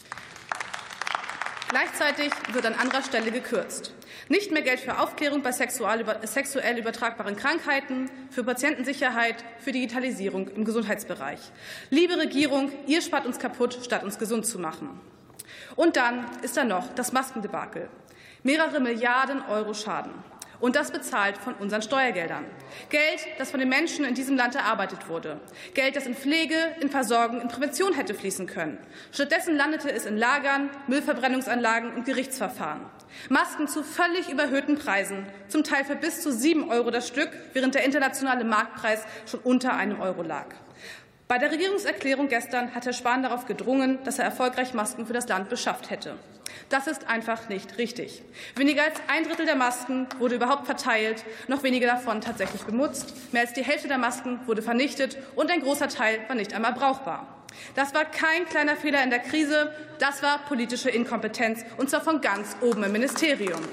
Gleichzeitig wird an anderer Stelle gekürzt. Nicht mehr Geld für Aufklärung bei sexuell übertragbaren Krankheiten, für Patientensicherheit, für Digitalisierung im Gesundheitsbereich. Liebe Regierung, ihr spart uns kaputt, statt uns gesund zu machen. Und dann ist da noch das Maskendebakel. Mehrere Milliarden € Schaden. Und das bezahlt von unseren Steuergeldern. Geld, das von den Menschen in diesem Land erarbeitet wurde. Geld, das in Pflege, in Versorgung, in Prävention hätte fließen können. Stattdessen landete es in Lagern, Müllverbrennungsanlagen und Gerichtsverfahren. Masken zu völlig überhöhten Preisen, zum Teil für bis zu 7 € das Stück, während der internationale Marktpreis schon unter einem Euro lag. Bei der Regierungserklärung gestern hat Herr Spahn darauf gedrungen, dass er erfolgreich Masken für das Land beschafft hätte. Das ist einfach nicht richtig. Weniger als 1/3 der Masken wurde überhaupt verteilt, noch weniger davon tatsächlich benutzt. Mehr als die Hälfte der Masken wurde vernichtet, und ein großer Teil war nicht einmal brauchbar. Das war kein kleiner Fehler in der Krise, das war politische Inkompetenz, und zwar von ganz oben im Ministerium.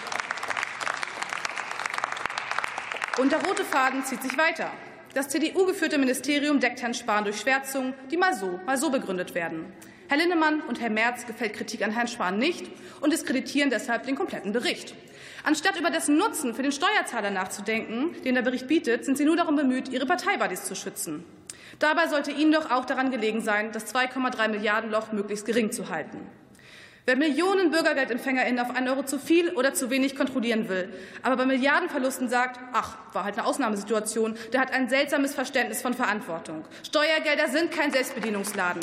Und der rote Faden zieht sich weiter. Das CDU-geführte Ministerium deckt Herrn Spahn durch Schwärzungen, die mal so begründet werden. Herr Linnemann und Herr Merz gefällt Kritik an Herrn Spahn nicht und diskreditieren deshalb den kompletten Bericht. Anstatt über dessen Nutzen für den Steuerzahler nachzudenken, den der Bericht bietet, sind Sie nur darum bemüht, Ihre Parteibuddies zu schützen. Dabei sollte Ihnen doch auch daran gelegen sein, das 2,3 Milliarden Loch möglichst gering zu halten. Wer Millionen BürgergeldempfängerInnen auf 1 € zu viel oder zu wenig kontrollieren will, aber bei Milliardenverlusten sagt, ach, war halt eine Ausnahmesituation, der hat ein seltsames Verständnis von Verantwortung. Steuergelder sind kein Selbstbedienungsladen.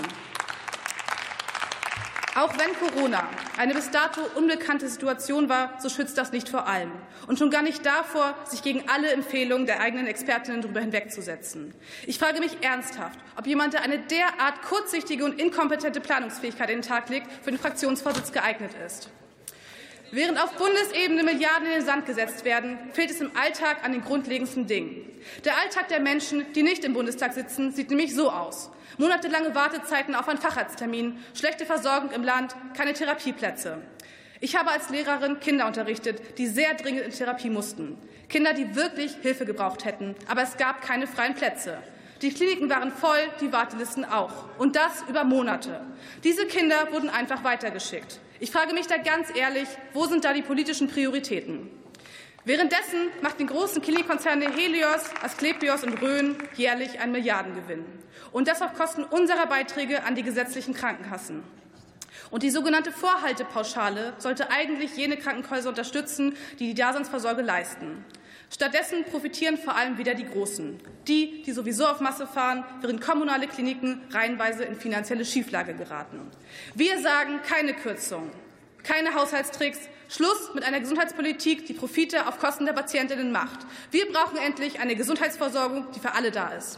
Auch wenn Corona eine bis dato unbekannte Situation war, so schützt das nicht vor allem. Und schon gar nicht davor, sich gegen alle Empfehlungen der eigenen Expertinnen darüber hinwegzusetzen. Ich frage mich ernsthaft, ob jemand, der eine derart kurzsichtige und inkompetente Planungsfähigkeit in den Tag legt, für den Fraktionsvorsitz geeignet ist. Während auf Bundesebene Milliarden in den Sand gesetzt werden, fehlt es im Alltag an den grundlegendsten Dingen. Der Alltag der Menschen, die nicht im Bundestag sitzen, sieht nämlich so aus. Monatelange Wartezeiten auf einen Facharzttermin, schlechte Versorgung im Land, keine Therapieplätze. Ich habe als Lehrerin Kinder unterrichtet, die sehr dringend in Therapie mussten. Kinder, die wirklich Hilfe gebraucht hätten, aber es gab keine freien Plätze. Die Kliniken waren voll, die Wartelisten auch. Und das über Monate. Diese Kinder wurden einfach weitergeschickt. Ich frage mich da ganz ehrlich, wo sind da die politischen Prioritäten? Währenddessen macht den großen Klinikkonzerne Helios, Asklepios und Rhön jährlich einen Milliardengewinn. Und das auf Kosten unserer Beiträge an die gesetzlichen Krankenkassen. Und die sogenannte Vorhaltepauschale sollte eigentlich jene Krankenhäuser unterstützen, die die Daseinsvorsorge leisten. Stattdessen profitieren vor allem wieder die Großen, die sowieso auf Masse fahren, während kommunale Kliniken reihenweise in finanzielle Schieflage geraten. Wir sagen keine Kürzung. Keine Haushaltstricks. Schluss mit einer Gesundheitspolitik, die Profite auf Kosten der Patientinnen macht. Wir brauchen endlich eine Gesundheitsversorgung, die für alle da ist.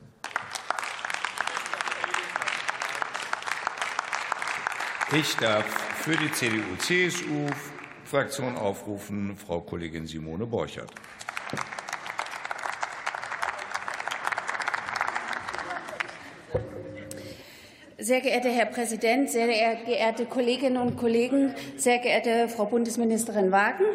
Ich darf für die CDU-CSU-Fraktion aufrufen, Frau Kollegin Simone Borchert. Sehr geehrter Herr Präsident, sehr geehrte Kolleginnen und Kollegen, sehr geehrte Frau Bundesministerin Wagen,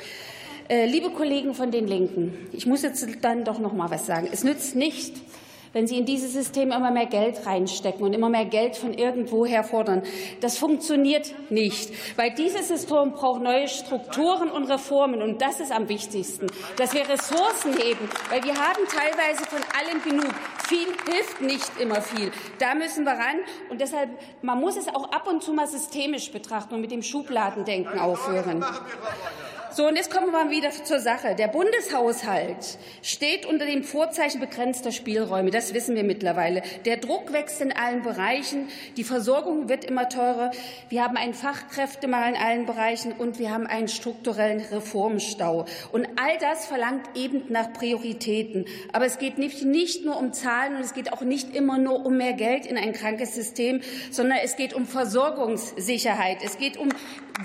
liebe Kollegen von den Linken, ich muss jetzt dann doch noch mal was sagen. Es nützt nicht, wenn Sie in dieses System immer mehr Geld reinstecken und immer mehr Geld von irgendwoher fordern. Das funktioniert nicht, weil dieses System braucht neue Strukturen und Reformen. Und das ist am wichtigsten, dass wir Ressourcen heben, weil wir haben teilweise von allem genug. Viel hilft nicht immer viel. Da müssen wir ran. Und deshalb, man muss es auch ab und zu mal systemisch betrachten und mit dem Schubladendenken aufhören. So, und jetzt kommen wir mal wieder zur Sache. Der Bundeshaushalt steht unter dem Vorzeichen begrenzter Spielräume. Das wissen wir mittlerweile. Der Druck wächst in allen Bereichen. Die Versorgung wird immer teurer. Wir haben einen Fachkräftemangel in allen Bereichen und wir haben einen strukturellen Reformstau. Und all das verlangt eben nach Prioritäten. Aber es geht nicht nur um Zahlen und es geht auch nicht immer nur um mehr Geld in ein krankes System, sondern es geht um Versorgungssicherheit. Es geht um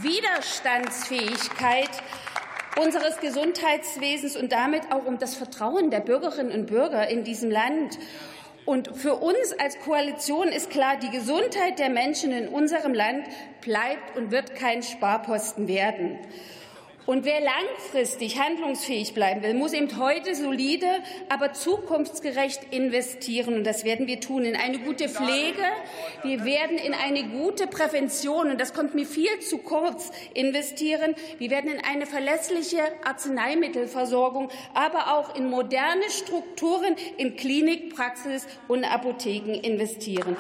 Widerstandsfähigkeit unseres Gesundheitswesens und damit auch um das Vertrauen der Bürgerinnen und Bürger in diesem Land. Und für uns als Koalition ist klar, die Gesundheit der Menschen in unserem Land bleibt und wird kein Sparposten werden. Und wer langfristig handlungsfähig bleiben will, muss eben heute solide, aber zukunftsgerecht investieren. Und das werden wir tun in eine gute Pflege. Wir werden in eine gute Prävention, und das kommt mir viel zu kurz, investieren. Wir werden in eine verlässliche Arzneimittelversorgung, aber auch in moderne Strukturen in Klinik, Praxis und Apotheken investieren.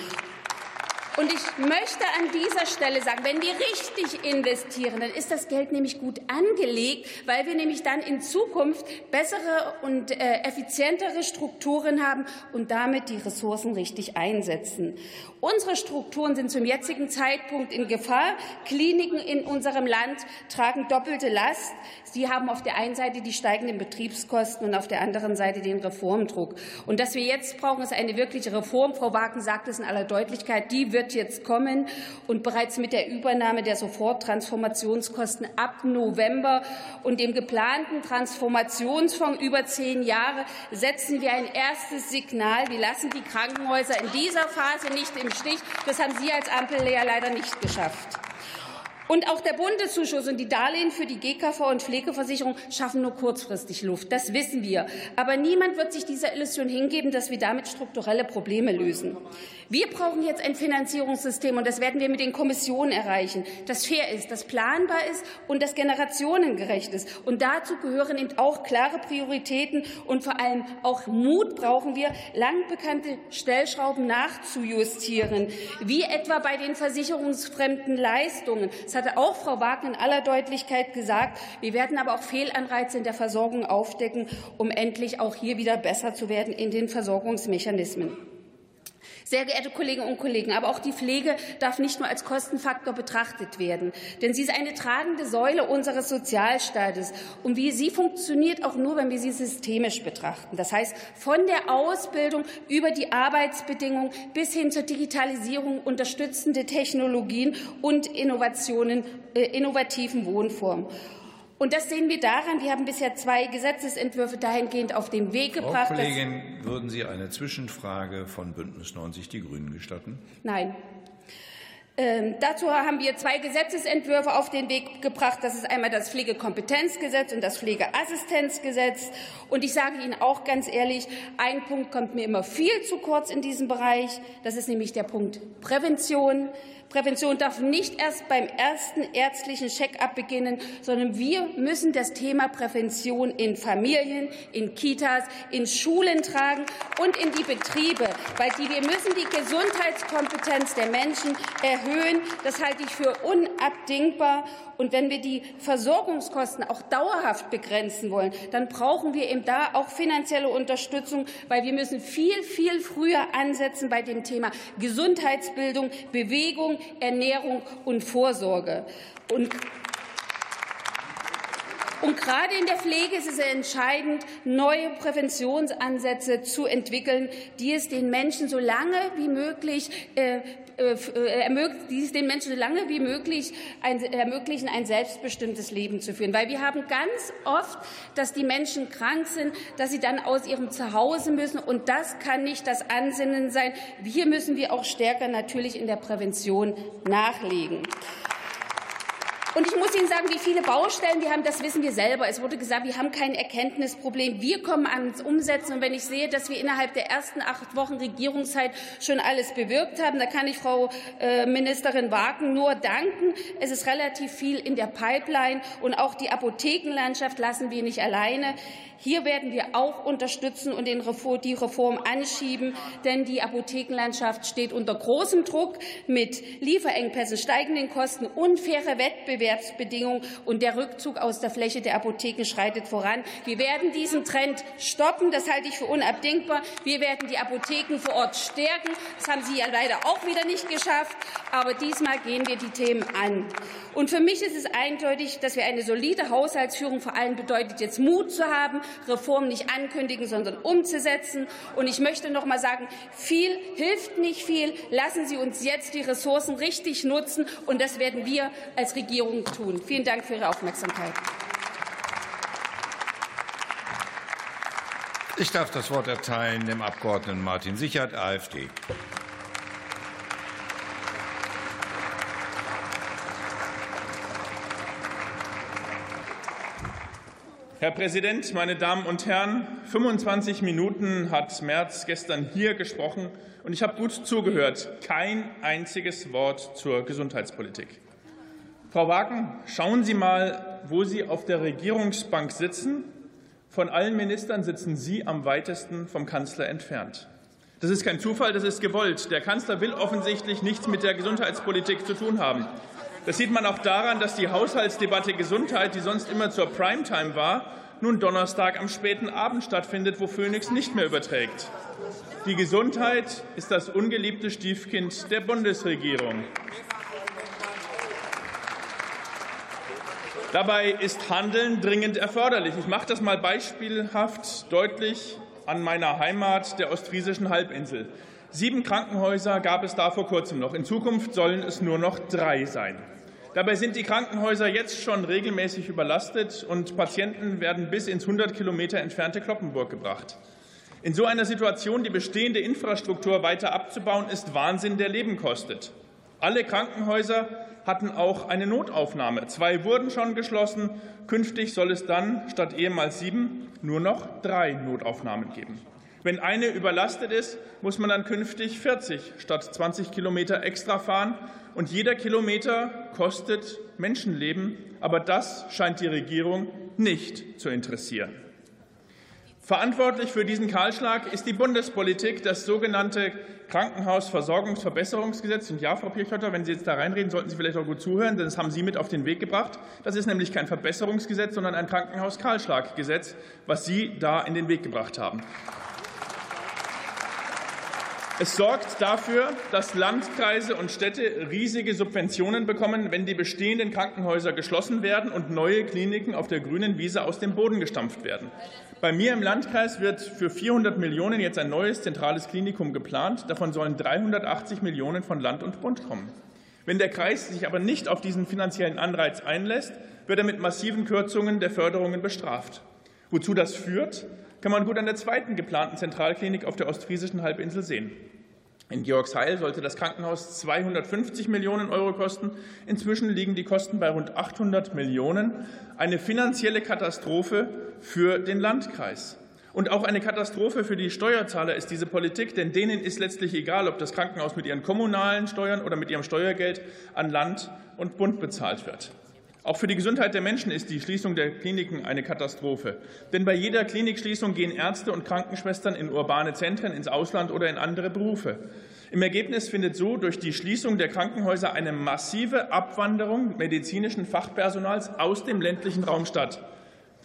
Und ich möchte an dieser Stelle sagen, wenn wir richtig investieren, dann ist das Geld nämlich gut angelegt, weil wir nämlich dann in Zukunft bessere und effizientere Strukturen haben und damit die Ressourcen richtig einsetzen. Unsere Strukturen sind zum jetzigen Zeitpunkt in Gefahr. Kliniken in unserem Land tragen doppelte Last. Sie haben auf der einen Seite die steigenden Betriebskosten und auf der anderen Seite den Reformdruck. Und was wir jetzt brauchen, ist eine wirkliche Reform. Frau Wagen sagt es in aller Deutlichkeit, die wird jetzt kommen. Und bereits mit der Übernahme der Soforttransformationskosten ab November und dem geplanten Transformationsfonds über 10 Jahre setzen wir ein erstes Signal. Wir lassen die Krankenhäuser in dieser Phase nicht im Stich. Das haben Sie als Ampel ja leider nicht geschafft. Und auch der Bundeszuschuss und die Darlehen für die GKV und Pflegeversicherung schaffen nur kurzfristig Luft. Das wissen wir. Aber niemand wird sich dieser Illusion hingeben, dass wir damit strukturelle Probleme lösen. Wir brauchen jetzt ein Finanzierungssystem, und das werden wir mit den Kommissionen erreichen, das fair ist, das planbar ist und das generationengerecht ist. Und dazu gehören eben auch klare Prioritäten und vor allem auch Mut brauchen wir, lang bekannte Stellschrauben nachzujustieren, wie etwa bei den versicherungsfremden Leistungen. Das hatte auch Frau Wagen in aller Deutlichkeit gesagt. Wir werden aber auch Fehlanreize in der Versorgung aufdecken, um endlich auch hier wieder besser zu werden in den Versorgungsmechanismen. Sehr geehrte Kolleginnen und Kollegen, aber auch die Pflege darf nicht nur als Kostenfaktor betrachtet werden, denn sie ist eine tragende Säule unseres Sozialstaates. Und sie funktioniert auch nur, wenn wir sie systemisch betrachten. Das heißt, von der Ausbildung über die Arbeitsbedingungen bis hin zur Digitalisierung, unterstützende Technologien und innovativen Wohnformen. Und das sehen wir daran, wir haben bisher 2 Gesetzesentwürfe dahingehend auf den Weg gebracht. Frau Kollegin, würden Sie eine Zwischenfrage von Bündnis 90 Die Grünen gestatten? Nein. Dazu haben wir 2 Gesetzesentwürfe auf den Weg gebracht. Das ist einmal das Pflegekompetenzgesetz und das Pflegeassistenzgesetz. Und ich sage Ihnen auch ganz ehrlich, ein Punkt kommt mir immer viel zu kurz in diesem Bereich. Das ist nämlich der Punkt Prävention. Prävention darf nicht erst beim ersten ärztlichen Check-up beginnen, sondern wir müssen das Thema Prävention in Familien, in Kitas, in Schulen tragen und in die Betriebe, weil wir müssen die Gesundheitskompetenz der Menschen erhöhen. Das halte ich für unabdingbar. Und wenn wir die Versorgungskosten auch dauerhaft begrenzen wollen, dann brauchen wir eben da auch finanzielle Unterstützung, weil wir müssen viel, viel früher ansetzen bei dem Thema Gesundheitsbildung, Bewegung, Ernährung und Vorsorge. Und gerade in der Pflege ist es entscheidend, neue Präventionsansätze zu entwickeln, die es den Menschen so lange wie möglich ermöglichen, ein selbstbestimmtes Leben zu führen. Weil wir haben ganz oft, dass die Menschen krank sind, dass sie dann aus ihrem Zuhause müssen. Und das kann nicht das Ansinnen sein. Hier müssen wir auch stärker natürlich in der Prävention nachlegen. Und ich muss Ihnen sagen, wie viele Baustellen wir haben, das wissen wir selber. Es wurde gesagt, wir haben kein Erkenntnisproblem. Wir kommen ans Umsetzen. Und wenn ich sehe, dass wir innerhalb der ersten 8 Wochen Regierungszeit schon alles bewirkt haben, da kann ich Frau Ministerin Waken nur danken. Es ist relativ viel in der Pipeline. Und auch die Apothekenlandschaft lassen wir nicht alleine. Hier werden wir auch unterstützen und die Reform anschieben, denn die Apothekenlandschaft steht unter großem Druck mit Lieferengpässen, steigenden Kosten, unfaire Wettbewerbsbedingungen, und der Rückzug aus der Fläche der Apotheken schreitet voran. Wir werden diesen Trend stoppen. Das halte ich für unabdingbar. Wir werden die Apotheken vor Ort stärken. Das haben Sie ja leider auch wieder nicht geschafft. Aber diesmal gehen wir die Themen an. Und für mich ist es eindeutig, dass wir eine solide Haushaltsführung vor allem bedeutet, jetzt Mut zu haben, Reformen nicht ankündigen, sondern umzusetzen. Und ich möchte noch mal sagen, viel hilft nicht viel. Lassen Sie uns jetzt die Ressourcen richtig nutzen. Und das werden wir als Regierung tun. Vielen Dank für Ihre Aufmerksamkeit. Ich darf das Wort erteilen dem Abgeordneten Martin Sichert, AfD. Herr Präsident, meine Damen und Herren! 25 Minuten hat Merz gestern hier gesprochen, und ich habe gut zugehört. Kein einziges Wort zur Gesundheitspolitik. Frau Waken, schauen Sie mal, wo Sie auf der Regierungsbank sitzen. Von allen Ministern sitzen Sie am weitesten vom Kanzler entfernt. Das ist kein Zufall, das ist gewollt. Der Kanzler will offensichtlich nichts mit der Gesundheitspolitik zu tun haben. Das sieht man auch daran, dass die Haushaltsdebatte Gesundheit, die sonst immer zur Primetime war, nun Donnerstag am späten Abend stattfindet, wo Phoenix nicht mehr überträgt. Die Gesundheit ist das ungeliebte Stiefkind der Bundesregierung. Dabei ist Handeln dringend erforderlich. Ich mache das mal beispielhaft deutlich an meiner Heimat, der ostfriesischen Halbinsel. 7 Krankenhäuser gab es da vor kurzem noch. In Zukunft sollen es nur noch 3 sein. Dabei sind die Krankenhäuser jetzt schon regelmäßig überlastet, und Patienten werden bis ins 100 Kilometer entfernte Cloppenburg gebracht. In so einer Situation die bestehende Infrastruktur weiter abzubauen, ist Wahnsinn, der Leben kostet. Alle Krankenhäuser hatten auch eine Notaufnahme. 2 wurden schon geschlossen. Künftig soll es dann statt ehemals 7 nur noch 3 Notaufnahmen geben. Wenn eine überlastet ist, muss man dann künftig 40 statt 20 Kilometer extra fahren. Und jeder Kilometer kostet Menschenleben. Aber das scheint die Regierung nicht zu interessieren. Verantwortlich für diesen Kahlschlag ist die Bundespolitik, das sogenannte Krankenhausversorgungsverbesserungsgesetz. Und ja, Frau Pirchotter, wenn Sie jetzt da reinreden, sollten Sie vielleicht auch gut zuhören, denn das haben Sie mit auf den Weg gebracht. Das ist nämlich kein Verbesserungsgesetz, sondern ein Krankenhauskahlschlaggesetz, was Sie da in den Weg gebracht haben. Es sorgt dafür, dass Landkreise und Städte riesige Subventionen bekommen, wenn die bestehenden Krankenhäuser geschlossen werden und neue Kliniken auf der grünen Wiese aus dem Boden gestampft werden. Bei mir im Landkreis wird für 400 Millionen jetzt ein neues zentrales Klinikum geplant. Davon sollen 380 Millionen von Land und Bund kommen. Wenn der Kreis sich aber nicht auf diesen finanziellen Anreiz einlässt, wird er mit massiven Kürzungen der Förderungen bestraft. Wozu das führt, kann man gut an der zweiten geplanten Zentralklinik auf der ostfriesischen Halbinsel sehen. In Georgsheil sollte das Krankenhaus 250 Millionen € kosten. Inzwischen liegen die Kosten bei rund 800 Millionen. Eine finanzielle Katastrophe für den Landkreis. Und auch eine Katastrophe für die Steuerzahler ist diese Politik, denn denen ist letztlich egal, ob das Krankenhaus mit ihren kommunalen Steuern oder mit ihrem Steuergeld an Land und Bund bezahlt wird. Auch für die Gesundheit der Menschen ist die Schließung der Kliniken eine Katastrophe. Denn bei jeder Klinikschließung gehen Ärzte und Krankenschwestern in urbane Zentren, ins Ausland oder in andere Berufe. Im Ergebnis findet so durch die Schließung der Krankenhäuser eine massive Abwanderung medizinischen Fachpersonals aus dem ländlichen Raum statt.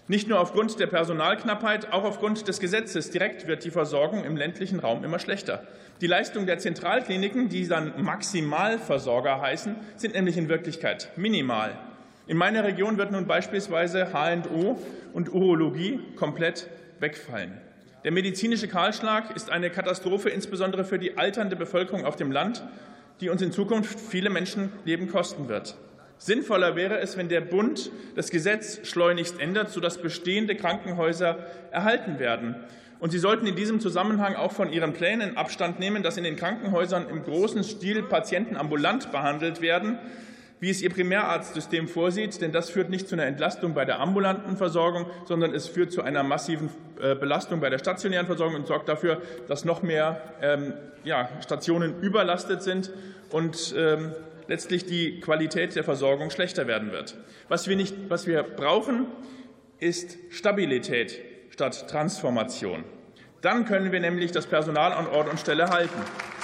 Nicht nur aufgrund der Personalknappheit, auch aufgrund des Gesetzes direkt wird die Versorgung im ländlichen Raum immer schlechter. Die Leistungen der Zentralkliniken, die dann Maximalversorger heißen, sind nämlich in Wirklichkeit minimal. In meiner Region wird nun beispielsweise HNO und Urologie komplett wegfallen. Der medizinische Kahlschlag ist eine Katastrophe, insbesondere für die alternde Bevölkerung auf dem Land, die uns in Zukunft viele Menschenleben kosten wird. Sinnvoller wäre es, wenn der Bund das Gesetz schleunigst ändert, sodass bestehende Krankenhäuser erhalten werden. Und Sie sollten in diesem Zusammenhang auch von Ihren Plänen Abstand nehmen, dass in den Krankenhäusern im großen Stil Patienten ambulant behandelt werden, wie es Ihr Primärarztsystem vorsieht. Denn das führt nicht zu einer Entlastung bei der ambulanten Versorgung, sondern es führt zu einer massiven Belastung bei der stationären Versorgung und sorgt dafür, dass noch mehr Stationen überlastet sind und letztlich die Qualität der Versorgung schlechter werden wird. Was wir brauchen, ist Stabilität statt Transformation. Dann können wir nämlich das Personal an Ort und Stelle halten.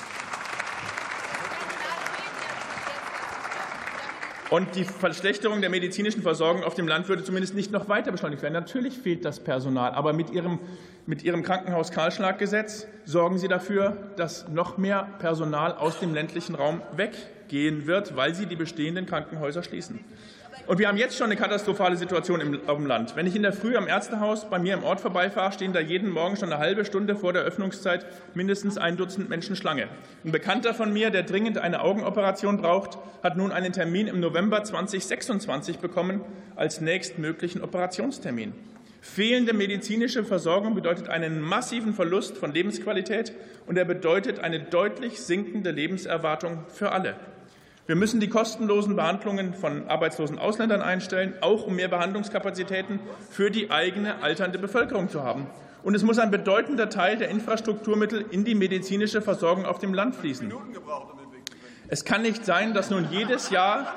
Und die Verschlechterung der medizinischen Versorgung auf dem Land würde zumindest nicht noch weiter beschleunigt werden. Natürlich fehlt das Personal, aber mit Ihrem Krankenhaus-Kahlschlag-Gesetz sorgen Sie dafür, dass noch mehr Personal aus dem ländlichen Raum weggehen wird, weil Sie die bestehenden Krankenhäuser schließen. Und wir haben jetzt schon eine katastrophale Situation auf dem Land. Wenn ich in der Früh am Ärztehaus bei mir im Ort vorbeifahre, stehen da jeden Morgen schon eine halbe Stunde vor der Öffnungszeit mindestens 1 Dutzend Menschen Schlange. Ein Bekannter von mir, der dringend eine Augenoperation braucht, hat nun einen Termin im November 2026 bekommen als nächstmöglichen Operationstermin. Fehlende medizinische Versorgung bedeutet einen massiven Verlust von Lebensqualität und er bedeutet eine deutlich sinkende Lebenserwartung für alle. Wir müssen die kostenlosen Behandlungen von arbeitslosen Ausländern einstellen, auch um mehr Behandlungskapazitäten für die eigene alternde Bevölkerung zu haben. Und es muss ein bedeutender Teil der Infrastrukturmittel in die medizinische Versorgung auf dem Land fließen. Es kann nicht sein, dass nun jedes Jahr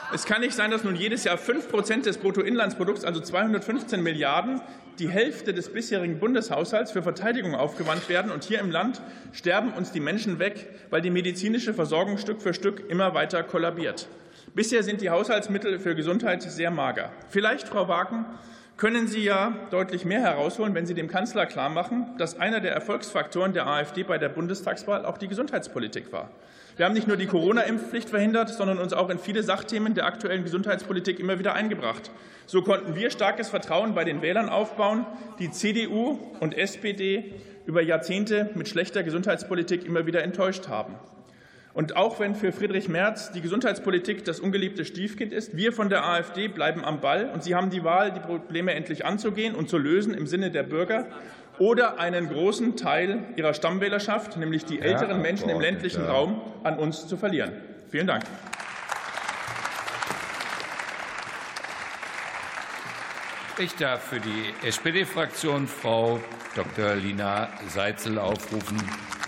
5% des Bruttoinlandsprodukts, also 215 Milliarden, die Hälfte des bisherigen Bundeshaushalts für Verteidigung aufgewandt werden. Und hier im Land sterben uns die Menschen weg, weil die medizinische Versorgung Stück für Stück immer weiter kollabiert. Bisher sind die Haushaltsmittel für Gesundheit sehr mager. Vielleicht, Frau Waken, können Sie ja deutlich mehr herausholen, wenn Sie dem Kanzler klarmachen, dass einer der Erfolgsfaktoren der AfD bei der Bundestagswahl auch die Gesundheitspolitik war. Wir haben nicht nur die Corona-Impfpflicht verhindert, sondern uns auch in viele Sachthemen der aktuellen Gesundheitspolitik immer wieder eingebracht. So konnten wir starkes Vertrauen bei den Wählern aufbauen, die CDU und SPD über Jahrzehnte mit schlechter Gesundheitspolitik immer wieder enttäuscht haben. Und auch wenn für Friedrich Merz die Gesundheitspolitik das ungeliebte Stiefkind ist, wir von der AfD bleiben am Ball und Sie haben die Wahl, die Probleme endlich anzugehen und zu lösen im Sinne der Bürger oder einen großen Teil Ihrer Stammwählerschaft, nämlich die älteren Menschen im ländlichen Raum, an uns zu verlieren. Vielen Dank. Ich darf für die SPD-Fraktion Frau Dr. Lina Seitzel aufrufen.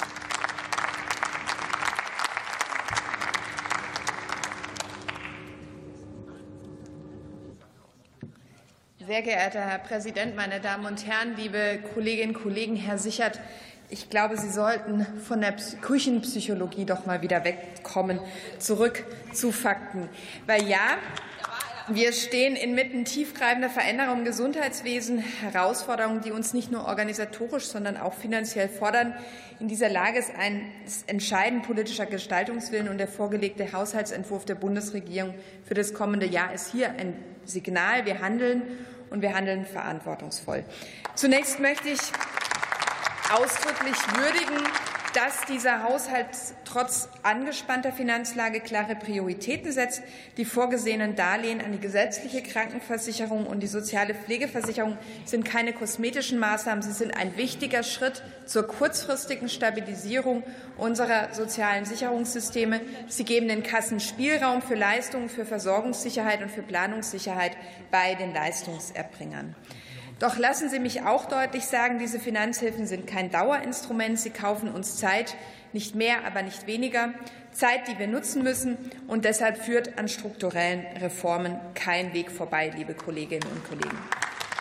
Sehr geehrter Herr Präsident, meine Damen und Herren, liebe Kolleginnen und Kollegen, Herr Sichert, ich glaube, Sie sollten von der Küchenpsychologie doch mal wieder wegkommen, zurück zu Fakten. Weil ja, wir stehen inmitten tiefgreifender Veränderungen im Gesundheitswesen, Herausforderungen, die uns nicht nur organisatorisch, sondern auch finanziell fordern. In dieser Lage ist ein entscheidend politischer Gestaltungswillen und der vorgelegte Haushaltsentwurf der Bundesregierung für das kommende Jahr ist hier ein Signal. Wir handeln und wir handeln verantwortungsvoll. Zunächst möchte ich ausdrücklich würdigen, dass dieser Haushalt trotz angespannter Finanzlage klare Prioritäten setzt. Die vorgesehenen Darlehen an die gesetzliche Krankenversicherung und die soziale Pflegeversicherung sind keine kosmetischen Maßnahmen. Sie sind ein wichtiger Schritt zur kurzfristigen Stabilisierung unserer sozialen Sicherungssysteme. Sie geben den Kassen Spielraum für Leistungen, für Versorgungssicherheit und für Planungssicherheit bei den Leistungserbringern. Doch lassen Sie mich auch deutlich sagen, diese Finanzhilfen sind kein Dauerinstrument. Sie kaufen uns Zeit, nicht mehr, aber nicht weniger. Zeit, die wir nutzen müssen. Und deshalb führt an strukturellen Reformen kein Weg vorbei, liebe Kolleginnen und Kollegen.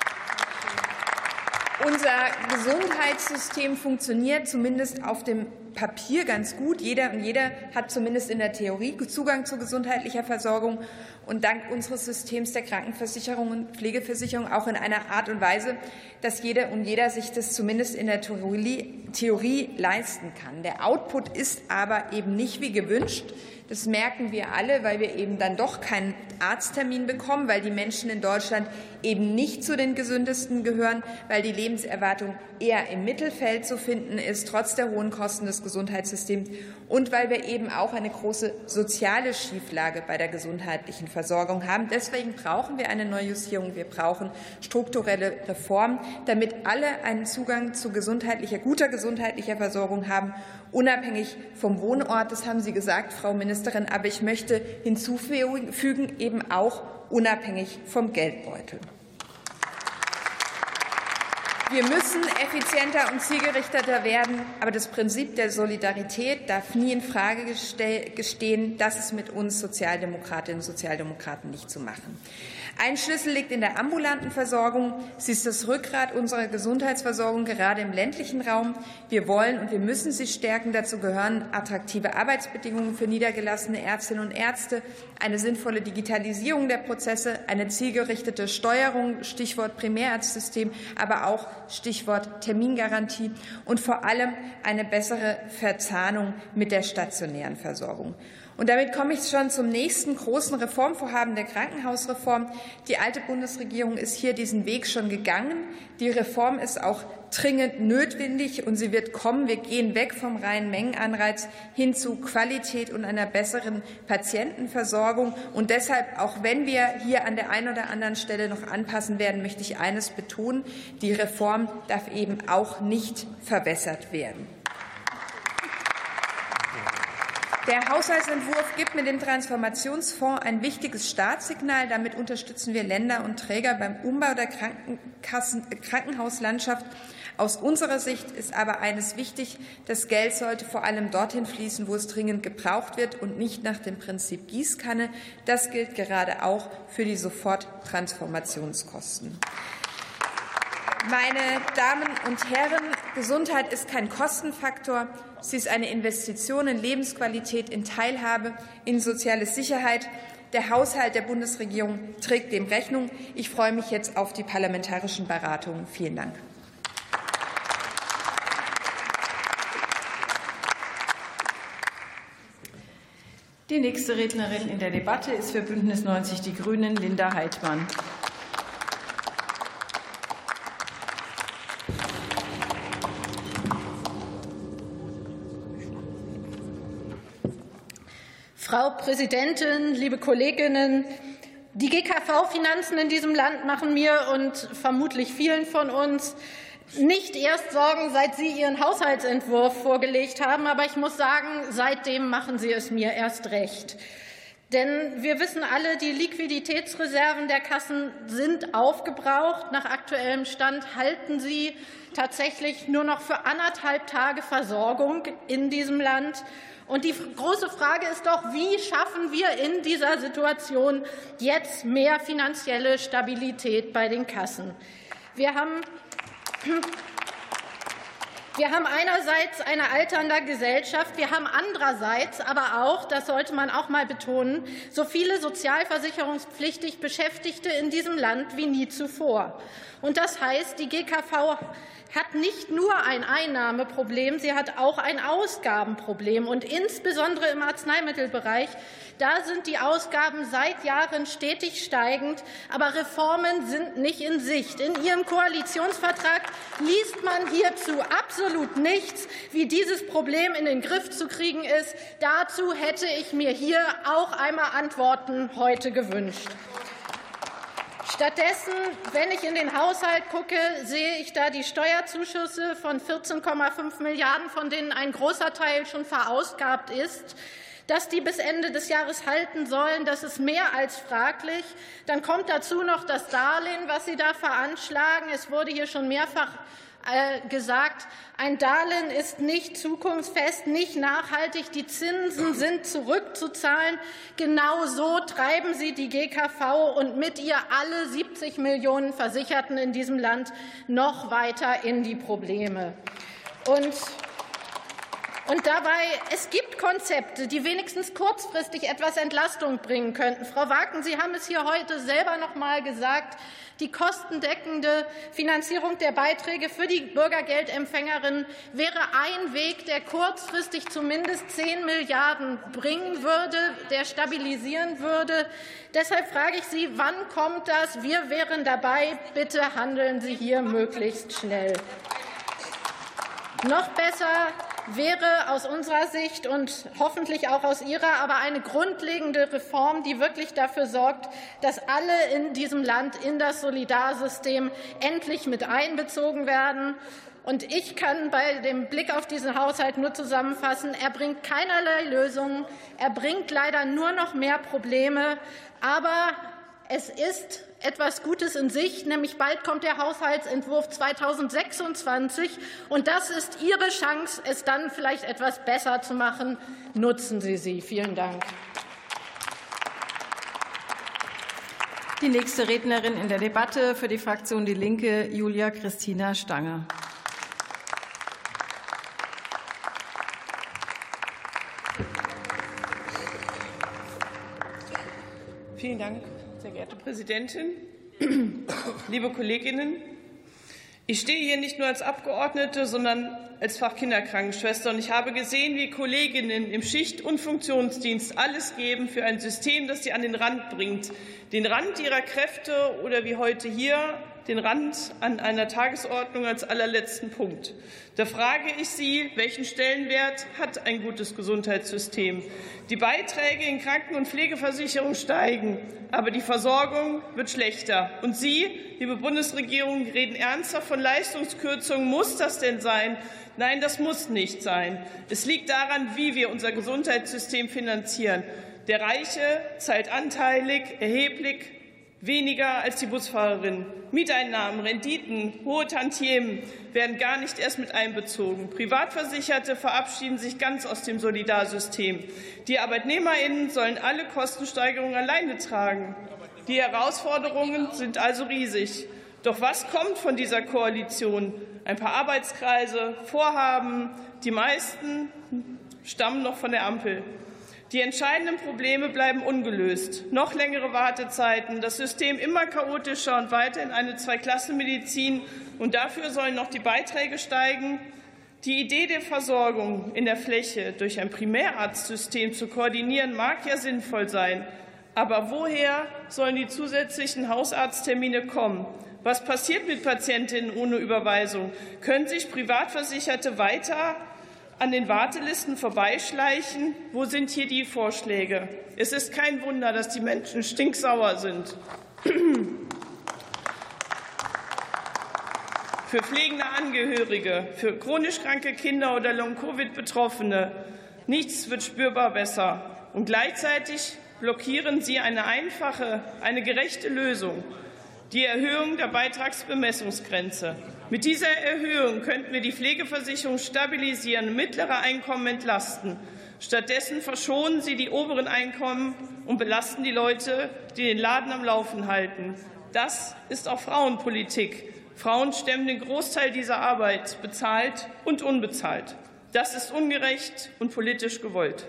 Unser Gesundheitssystem funktioniert zumindest auf dem Papier ganz gut. Jeder und jeder hat zumindest in der Theorie Zugang zu gesundheitlicher Versorgung und dank unseres Systems der Krankenversicherung und Pflegeversicherung auch in einer Art und Weise, dass jeder und jeder sich das zumindest in der Theorie leisten kann. Der Output ist aber eben nicht wie gewünscht. Das merken wir alle, weil wir eben dann doch keinen Arzttermin bekommen, weil die Menschen in Deutschland eben nicht zu den gesündesten gehören, weil die Lebenserwartung eher im Mittelfeld zu finden ist, trotz der hohen Kosten des Gesundheitssystems, und weil wir eben auch eine große soziale Schieflage bei der gesundheitlichen Versorgung haben. Deswegen brauchen wir eine Neujustierung. Wir brauchen strukturelle Reformen, damit alle einen Zugang zu guter gesundheitlicher Versorgung haben, unabhängig vom Wohnort. Das haben Sie gesagt, Frau Ministerin. Aber ich möchte hinzufügen, eben auch unabhängig vom Geldbeutel. Wir müssen effizienter und zielgerichteter werden, aber das Prinzip der Solidarität darf nie in Frage stehen. Das ist mit uns Sozialdemokratinnen und Sozialdemokraten nicht zu machen. Ein Schlüssel liegt in der ambulanten Versorgung. Sie ist das Rückgrat unserer Gesundheitsversorgung, gerade im ländlichen Raum. Wir wollen und wir müssen sie stärken. Dazu gehören attraktive Arbeitsbedingungen für niedergelassene Ärztinnen und Ärzte, eine sinnvolle Digitalisierung der Prozesse, eine zielgerichtete Steuerung, Stichwort Primärarztsystem, aber auch Stichwort Termingarantie und vor allem eine bessere Verzahnung mit der stationären Versorgung. Und damit komme ich schon zum nächsten großen Reformvorhaben der Krankenhausreform. Die alte Bundesregierung ist hier diesen Weg schon gegangen. Die Reform ist auch dringend notwendig und sie wird kommen. Wir gehen weg vom reinen Mengenanreiz hin zu Qualität und einer besseren Patientenversorgung. Und deshalb, auch wenn wir hier an der einen oder anderen Stelle noch anpassen werden, möchte ich eines betonen: Die Reform darf eben auch nicht verwässert werden. Der Haushaltsentwurf gibt mit dem Transformationsfonds ein wichtiges Startsignal. Damit unterstützen wir Länder und Träger beim Umbau der Krankenhauslandschaft. Aus unserer Sicht ist aber eines wichtig: Das Geld sollte vor allem dorthin fließen, wo es dringend gebraucht wird, und nicht nach dem Prinzip Gießkanne. Das gilt gerade auch für die Soforttransformationskosten. Meine Damen und Herren, Gesundheit ist kein Kostenfaktor. Sie ist eine Investition in Lebensqualität, in Teilhabe, in soziale Sicherheit. Der Haushalt der Bundesregierung trägt dem Rechnung. Ich freue mich jetzt auf die parlamentarischen Beratungen. Vielen Dank. Die nächste Rednerin in der Debatte ist für Bündnis 90 Die Grünen Linda Heidmann. Frau Präsidentin, liebe Kolleginnen! Die GKV-Finanzen in diesem Land machen mir und vermutlich vielen von uns nicht erst Sorgen, seit Sie Ihren Haushaltsentwurf vorgelegt haben. Aber ich muss sagen, seitdem machen Sie es mir erst recht. Denn wir wissen alle, die Liquiditätsreserven der Kassen sind aufgebraucht. Nach aktuellem Stand halten sie tatsächlich nur noch für 1,5 Tage Versorgung in diesem Land. Und die große Frage ist doch, wie schaffen wir in dieser Situation jetzt mehr finanzielle Stabilität bei den Kassen? Wir haben einerseits eine alternde Gesellschaft, wir haben andererseits aber auch, das sollte man auch mal betonen, so viele sozialversicherungspflichtig Beschäftigte in diesem Land wie nie zuvor. Und das heißt, die GKV hat nicht nur ein Einnahmeproblem, sie hat auch ein Ausgabenproblem. Und insbesondere im Arzneimittelbereich, da sind die Ausgaben seit Jahren stetig steigend, aber Reformen sind nicht in Sicht. In Ihrem Koalitionsvertrag liest man hierzu absolut nichts, wie dieses Problem in den Griff zu kriegen ist. Dazu hätte ich mir hier auch einmal Antworten heute gewünscht. Stattdessen, wenn ich in den Haushalt gucke, sehe ich da die Steuerzuschüsse von 14,5 Milliarden, von denen ein großer Teil schon verausgabt ist. Dass die bis Ende des Jahres halten sollen, das ist mehr als fraglich. Dann kommt dazu noch das Darlehen, was Sie da veranschlagen. Es wurde hier schon mehrfach gesagt, ein Darlehen ist nicht zukunftsfest, nicht nachhaltig. Die Zinsen sind zurückzuzahlen. Genau so treiben Sie die GKV und mit ihr alle 70 Millionen Versicherten in diesem Land noch weiter in die Probleme. Und Und dabei, es gibt Konzepte, die wenigstens kurzfristig etwas Entlastung bringen könnten. Frau Warken, Sie haben es hier heute selber noch mal gesagt, die kostendeckende Finanzierung der Beiträge für die Bürgergeldempfängerinnen wäre ein Weg, der kurzfristig zumindest 10 Milliarden bringen würde, der stabilisieren würde. Deshalb frage ich Sie, wann kommt das? Wir wären dabei. Bitte handeln Sie hier möglichst schnell. Noch besser wäre aus unserer Sicht und hoffentlich auch aus Ihrer aber eine grundlegende Reform, die wirklich dafür sorgt, dass alle in diesem Land in das Solidarsystem endlich mit einbezogen werden. Und ich kann bei dem Blick auf diesen Haushalt nur zusammenfassen, er bringt keinerlei Lösungen, er bringt leider nur noch mehr Probleme, aber es ist etwas Gutes in sich, nämlich bald kommt der Haushaltsentwurf 2026. Und das ist Ihre Chance, es dann vielleicht etwas besser zu machen. Nutzen Sie sie. Vielen Dank. Die nächste Rednerin in der Debatte für die Fraktion Die Linke, Julia Christina Stange. Vielen Dank, sehr geehrte Präsidentin, liebe Kolleginnen. Ich stehe hier nicht nur als Abgeordnete, sondern als Fachkinderkrankenschwester. Und ich habe gesehen, wie Kolleginnen im Schicht- und Funktionsdienst alles geben für ein System, das sie an den Rand bringt. Den Rand ihrer Kräfte oder wie heute hier, den Rand an einer Tagesordnung als allerletzten Punkt. Da frage ich Sie, welchen Stellenwert hat ein gutes Gesundheitssystem? Die Beiträge in Kranken- und Pflegeversicherung steigen, aber die Versorgung wird schlechter. Und Sie, liebe Bundesregierung, reden ernsthaft von Leistungskürzungen. Muss das denn sein? Nein, das muss nicht sein. Es liegt daran, wie wir unser Gesundheitssystem finanzieren. Der Reiche zahlt anteilig, erheblich weniger als die Busfahrerin. Mieteinnahmen, Renditen, hohe Tantiemen werden gar nicht erst mit einbezogen. Privatversicherte verabschieden sich ganz aus dem Solidarsystem. Die ArbeitnehmerInnen sollen alle Kostensteigerungen alleine tragen. Die Herausforderungen sind also riesig. Doch was kommt von dieser Koalition? Ein paar Arbeitskreise, Vorhaben, die meisten stammen noch von der Ampel. Die entscheidenden Probleme bleiben ungelöst. Noch längere Wartezeiten, das System immer chaotischer und weiter in eine Zweiklassenmedizin. Und dafür sollen noch die Beiträge steigen. Die Idee der Versorgung in der Fläche durch ein Primärarztsystem zu koordinieren, mag ja sinnvoll sein. Aber woher sollen die zusätzlichen Hausarzttermine kommen? Was passiert mit Patientinnen ohne Überweisung? Können sich Privatversicherte weiter an den Wartelisten vorbeischleichen? Wo sind hier die Vorschläge? Es ist kein Wunder, dass die Menschen stinksauer sind. Für pflegende Angehörige, für chronisch kranke Kinder oder Long-Covid-Betroffene, nichts wird spürbar besser. Und gleichzeitig blockieren Sie eine einfache, eine gerechte Lösung, die Erhöhung der Beitragsbemessungsgrenze. Mit dieser Erhöhung könnten wir die Pflegeversicherung stabilisieren, mittlere Einkommen entlasten. Stattdessen verschonen Sie die oberen Einkommen und belasten die Leute, die den Laden am Laufen halten. Das ist auch Frauenpolitik. Frauen stemmen den Großteil dieser Arbeit, bezahlt und unbezahlt. Das ist ungerecht und politisch gewollt.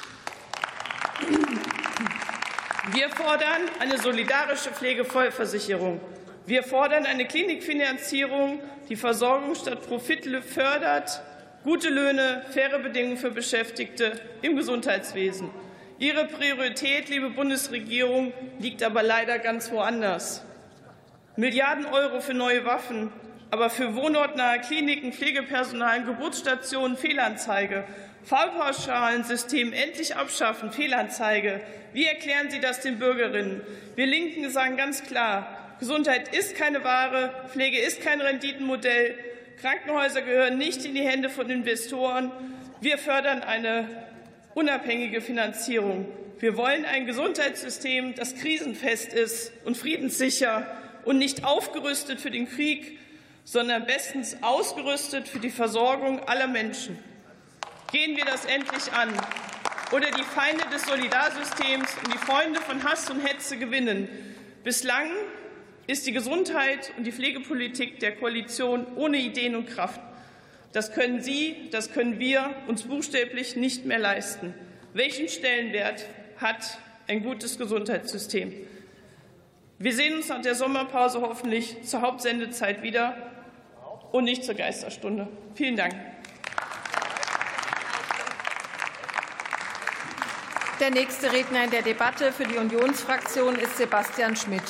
Wir fordern eine solidarische Pflegevollversicherung. Wir fordern eine Klinikfinanzierung, die Versorgung statt Profit fördert, gute Löhne, faire Bedingungen für Beschäftigte im Gesundheitswesen. Ihre Priorität, liebe Bundesregierung, liegt aber leider ganz woanders. Milliarden Euro für neue Waffen, aber für wohnortnahe Kliniken, Pflegepersonal, Geburtsstationen Fehlanzeige. Fallpauschalensystem endlich abschaffen, Fehlanzeige. Wie erklären Sie das den Bürgerinnen? Wir Linken sagen ganz klar, Gesundheit ist keine Ware, Pflege ist kein Renditenmodell, Krankenhäuser gehören nicht in die Hände von Investoren. Wir fördern eine unabhängige Finanzierung. Wir wollen ein Gesundheitssystem, das krisenfest ist und friedenssicher und nicht aufgerüstet für den Krieg, sondern bestens ausgerüstet für die Versorgung aller Menschen. Gehen wir das endlich an oder die Feinde des Solidarsystems und die Freunde von Hass und Hetze gewinnen. Bislang ist die Gesundheit und die Pflegepolitik der Koalition ohne Ideen und Kraft. Das können Sie, das können wir uns buchstäblich nicht mehr leisten. Welchen Stellenwert hat ein gutes Gesundheitssystem? Wir sehen uns nach der Sommerpause hoffentlich zur Hauptsendezeit wieder und nicht zur Geisterstunde. Vielen Dank. Der nächste Redner in der Debatte für die Unionsfraktion ist Sebastian Schmidt.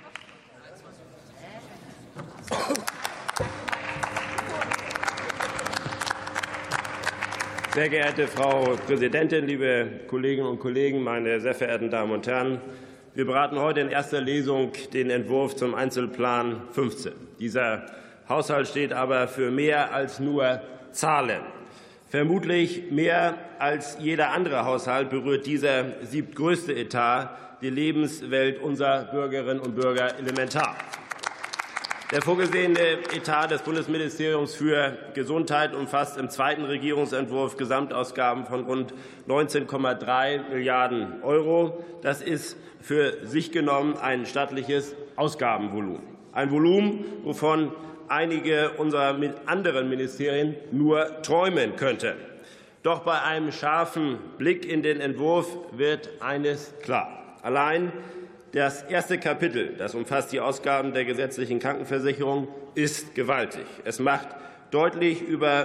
Sehr geehrte Frau Präsidentin, liebe Kolleginnen und Kollegen, meine sehr verehrten Damen und Herren! Wir beraten heute in erster Lesung den Entwurf zum Einzelplan 15. Dieser Haushalt steht aber für mehr als nur Zahlen. Vermutlich mehr als jeder andere Haushalt berührt dieser siebtgrößte Etat die Lebenswelt unserer Bürgerinnen und Bürger elementar. Der vorgesehene Etat des Bundesministeriums für Gesundheit umfasst im zweiten Regierungsentwurf Gesamtausgaben von rund 19,3 Milliarden €. Das ist für sich genommen ein stattliches Ausgabenvolumen. Ein Volumen, wovon einige unserer anderen Ministerien nur träumen könnten. Doch bei einem scharfen Blick in den Entwurf wird eines klar. Allein das erste Kapitel, das umfasst die Ausgaben der gesetzlichen Krankenversicherung, ist gewaltig. Es macht deutlich über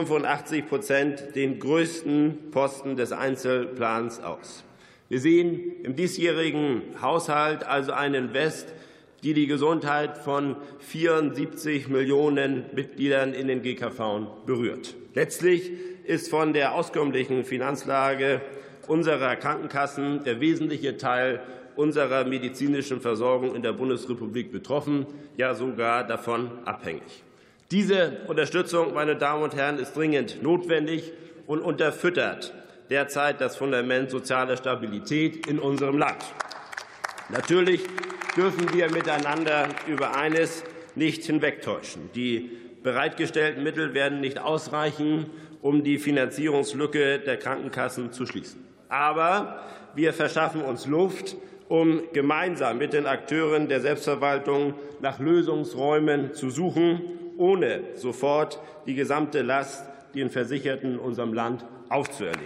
85% den größten Posten des Einzelplans aus. Wir sehen im diesjährigen Haushalt also einen Invest, die Gesundheit von 74 Millionen Mitgliedern in den GKV berührt. Letztlich ist von der auskömmlichen Finanzlage unserer Krankenkassen der wesentliche Teil unserer medizinischen Versorgung in der Bundesrepublik betroffen, ja sogar davon abhängig. Diese Unterstützung, meine Damen und Herren, ist dringend notwendig und unterfüttert derzeit das Fundament sozialer Stabilität in unserem Land. Natürlich dürfen wir miteinander über eines nicht hinwegtäuschen. Die bereitgestellten Mittel werden nicht ausreichen, um die Finanzierungslücke der Krankenkassen zu schließen. Aber wir verschaffen uns Luft, um gemeinsam mit den Akteuren der Selbstverwaltung nach Lösungsräumen zu suchen, ohne sofort die gesamte Last den Versicherten in unserem Land aufzuerlegen.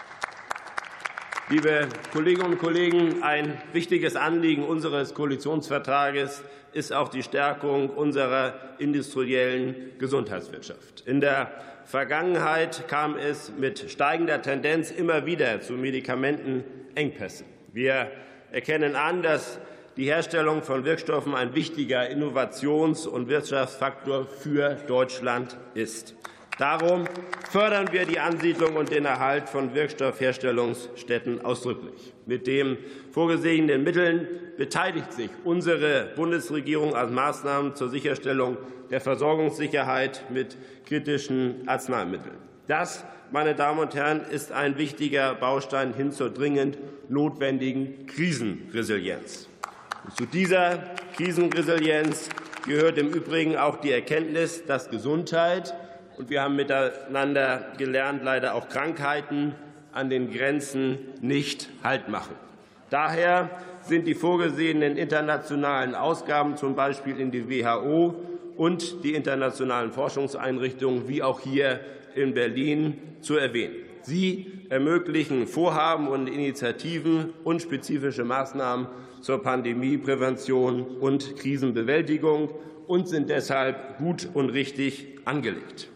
Liebe Kolleginnen und Kollegen, ein wichtiges Anliegen unseres Koalitionsvertrages ist auch die Stärkung unserer industriellen Gesundheitswirtschaft. In der Vergangenheit kam es mit steigender Tendenz immer wieder zu Medikamentenengpässen. Wir erkennen an, dass die Herstellung von Wirkstoffen ein wichtiger Innovations- und Wirtschaftsfaktor für Deutschland ist. Darum fördern wir die Ansiedlung und den Erhalt von Wirkstoffherstellungsstätten ausdrücklich. Mit den vorgesehenen Mitteln beteiligt sich unsere Bundesregierung an Maßnahmen zur Sicherstellung der Versorgungssicherheit mit kritischen Arzneimitteln. Das, meine Damen und Herren, ist ein wichtiger Baustein hin zur dringend notwendigen Krisenresilienz. Und zu dieser Krisenresilienz gehört im Übrigen auch die Erkenntnis, dass Gesundheit, und wir haben miteinander gelernt, leider auch Krankheiten an den Grenzen nicht Halt machen. Daher sind die vorgesehenen internationalen Ausgaben, zum Beispiel in die WHO und die internationalen Forschungseinrichtungen, wie auch hier in Berlin, zu erwähnen. Sie ermöglichen Vorhaben und Initiativen und spezifische Maßnahmen zur Pandemieprävention und Krisenbewältigung und sind deshalb gut und richtig angelegt.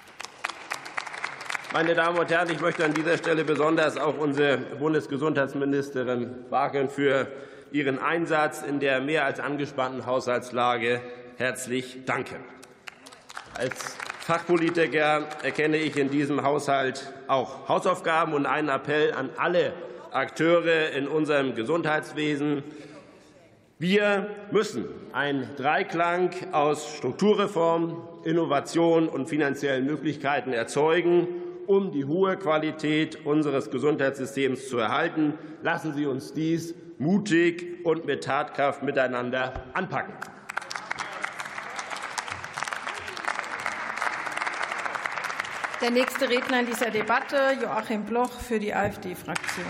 Meine Damen und Herren, ich möchte an dieser Stelle besonders auch unsere Bundesgesundheitsministerin Warken für ihren Einsatz in der mehr als angespannten Haushaltslage herzlich danken. Als Fachpolitiker erkenne ich in diesem Haushalt auch Hausaufgaben und einen Appell an alle Akteure in unserem Gesundheitswesen. Wir müssen einen Dreiklang aus Strukturreform, Innovation und finanziellen Möglichkeiten erzeugen, um die hohe Qualität unseres Gesundheitssystems zu erhalten. Lassen Sie uns dies mutig und mit Tatkraft miteinander anpacken. Der nächste Redner in dieser Debatte, Joachim Bloch für die AfD-Fraktion.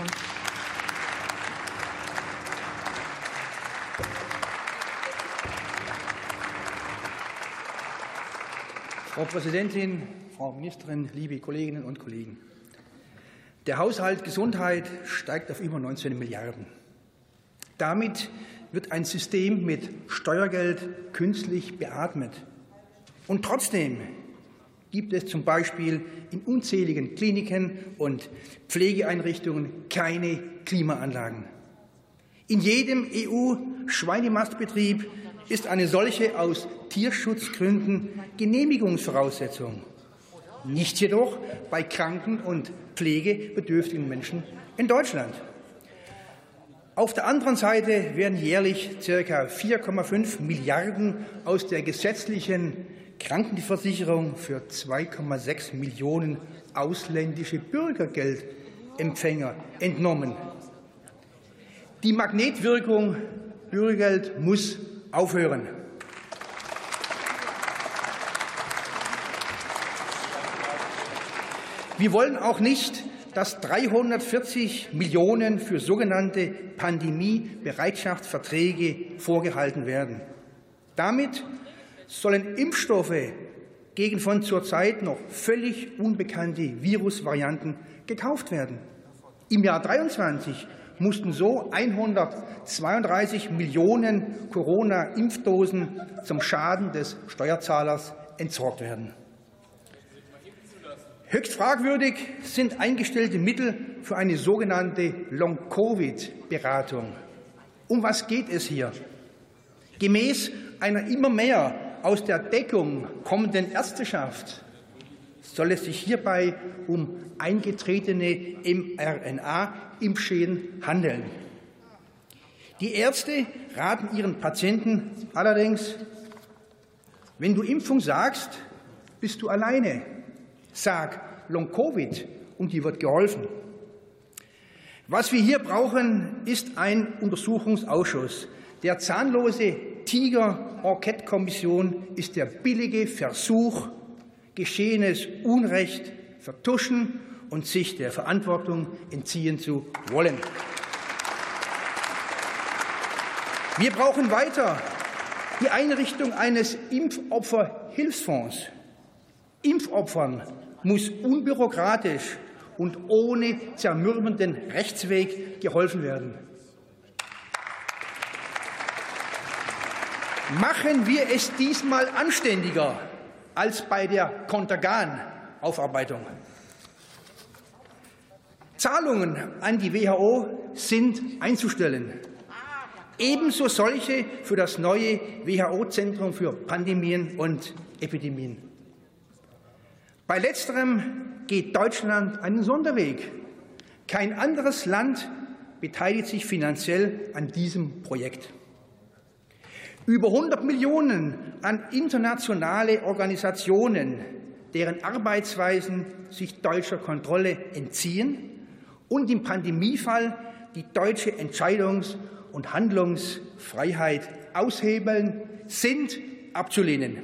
Frau Präsidentin, Frau Ministerin, liebe Kolleginnen und Kollegen! Der Haushalt Gesundheit steigt auf über 19 Milliarden. Damit wird ein System mit Steuergeld künstlich beatmet. Und trotzdem gibt es zum Beispiel in unzähligen Kliniken und Pflegeeinrichtungen keine Klimaanlagen. In jedem EU-Schweinemastbetrieb ist eine solche aus Tierschutzgründen Genehmigungsvoraussetzung. Nicht jedoch bei kranken und pflegebedürftigen Menschen in Deutschland. Auf der anderen Seite werden jährlich ca. 4,5 Milliarden aus der gesetzlichen Krankenversicherung für 2,6 Millionen ausländische Bürgergeldempfänger entnommen. Die Magnetwirkung Bürgergeld muss aufhören. Wir wollen auch nicht, dass 340 Millionen für sogenannte Pandemiebereitschaftsverträge vorgehalten werden. Damit sollen Impfstoffe gegen von zurzeit noch völlig unbekannte Virusvarianten gekauft werden. Im Jahr 2023 mussten so 132 Millionen Corona-Impfdosen zum Schaden des Steuerzahlers entsorgt werden. Höchst fragwürdig sind eingestellte Mittel für eine sogenannte Long-Covid-Beratung. Um was geht es hier? Gemäß einer immer mehr aus der Deckung kommenden Ärzteschaft soll es sich hierbei um eingetretene mRNA-Impfschäden handeln. Die Ärzte raten ihren Patienten allerdings, wenn du Impfung sagst, bist du alleine. Sag Long-Covid und dir wird geholfen. Was wir hier brauchen, ist ein Untersuchungsausschuss. Der zahnlose Tiger-Enquete-Kommission ist der billige Versuch, geschehenes Unrecht vertuschen und sich der Verantwortung entziehen zu wollen. Wir brauchen weiter die Einrichtung eines Impfopferhilfsfonds. Impfopfern muss unbürokratisch und ohne zermürbenden Rechtsweg geholfen werden. Machen wir es diesmal anständiger als bei der Contergan-Aufarbeitung. Zahlungen an die WHO sind einzustellen. Ebenso solche für das neue WHO-Zentrum für Pandemien und Epidemien. Bei letzterem geht Deutschland einen Sonderweg. Kein anderes Land beteiligt sich finanziell an diesem Projekt. Über 100 Millionen an internationale Organisationen, deren Arbeitsweisen sich deutscher Kontrolle entziehen und im Pandemiefall die deutsche Entscheidungs- und Handlungsfreiheit aushebeln, sind abzulehnen.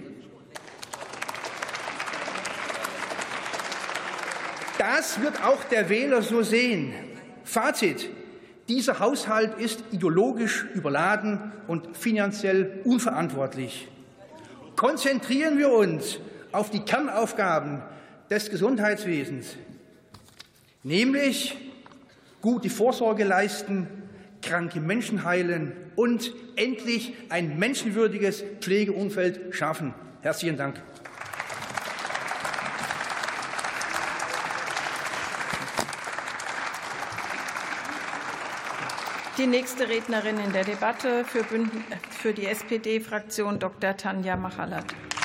Das wird auch der Wähler so sehen. Fazit: Dieser Haushalt ist ideologisch überladen und finanziell unverantwortlich. Konzentrieren wir uns auf die Kernaufgaben des Gesundheitswesens, nämlich gute Vorsorge leisten, kranke Menschen heilen und endlich ein menschenwürdiges Pflegeumfeld schaffen. Herzlichen Dank. Die nächste Rednerin in der Debatte für die SPD-Fraktion Dr. Tanja Machallet.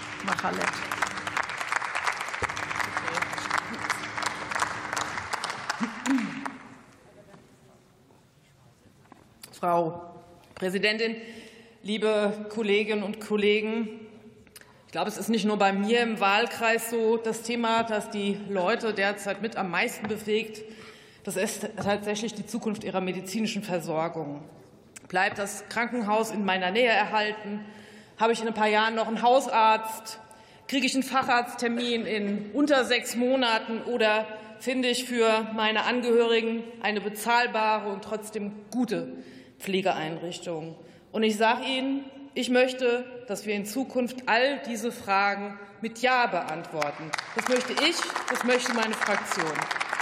Frau Präsidentin, liebe Kolleginnen und Kollegen! Ich glaube, es ist nicht nur bei mir im Wahlkreis so das Thema, das die Leute derzeit mit am meisten bewegt. Das ist tatsächlich die Zukunft ihrer medizinischen Versorgung. Bleibt das Krankenhaus in meiner Nähe erhalten? Habe ich in ein paar Jahren noch einen Hausarzt? Kriege ich einen Facharzttermin in unter 6 Monaten? Oder finde ich für meine Angehörigen eine bezahlbare und trotzdem gute Pflegeeinrichtung? Und ich sage Ihnen, Ich möchte, dass wir in Zukunft all diese Fragen mit Ja beantworten. Das möchte ich, das möchte meine Fraktion.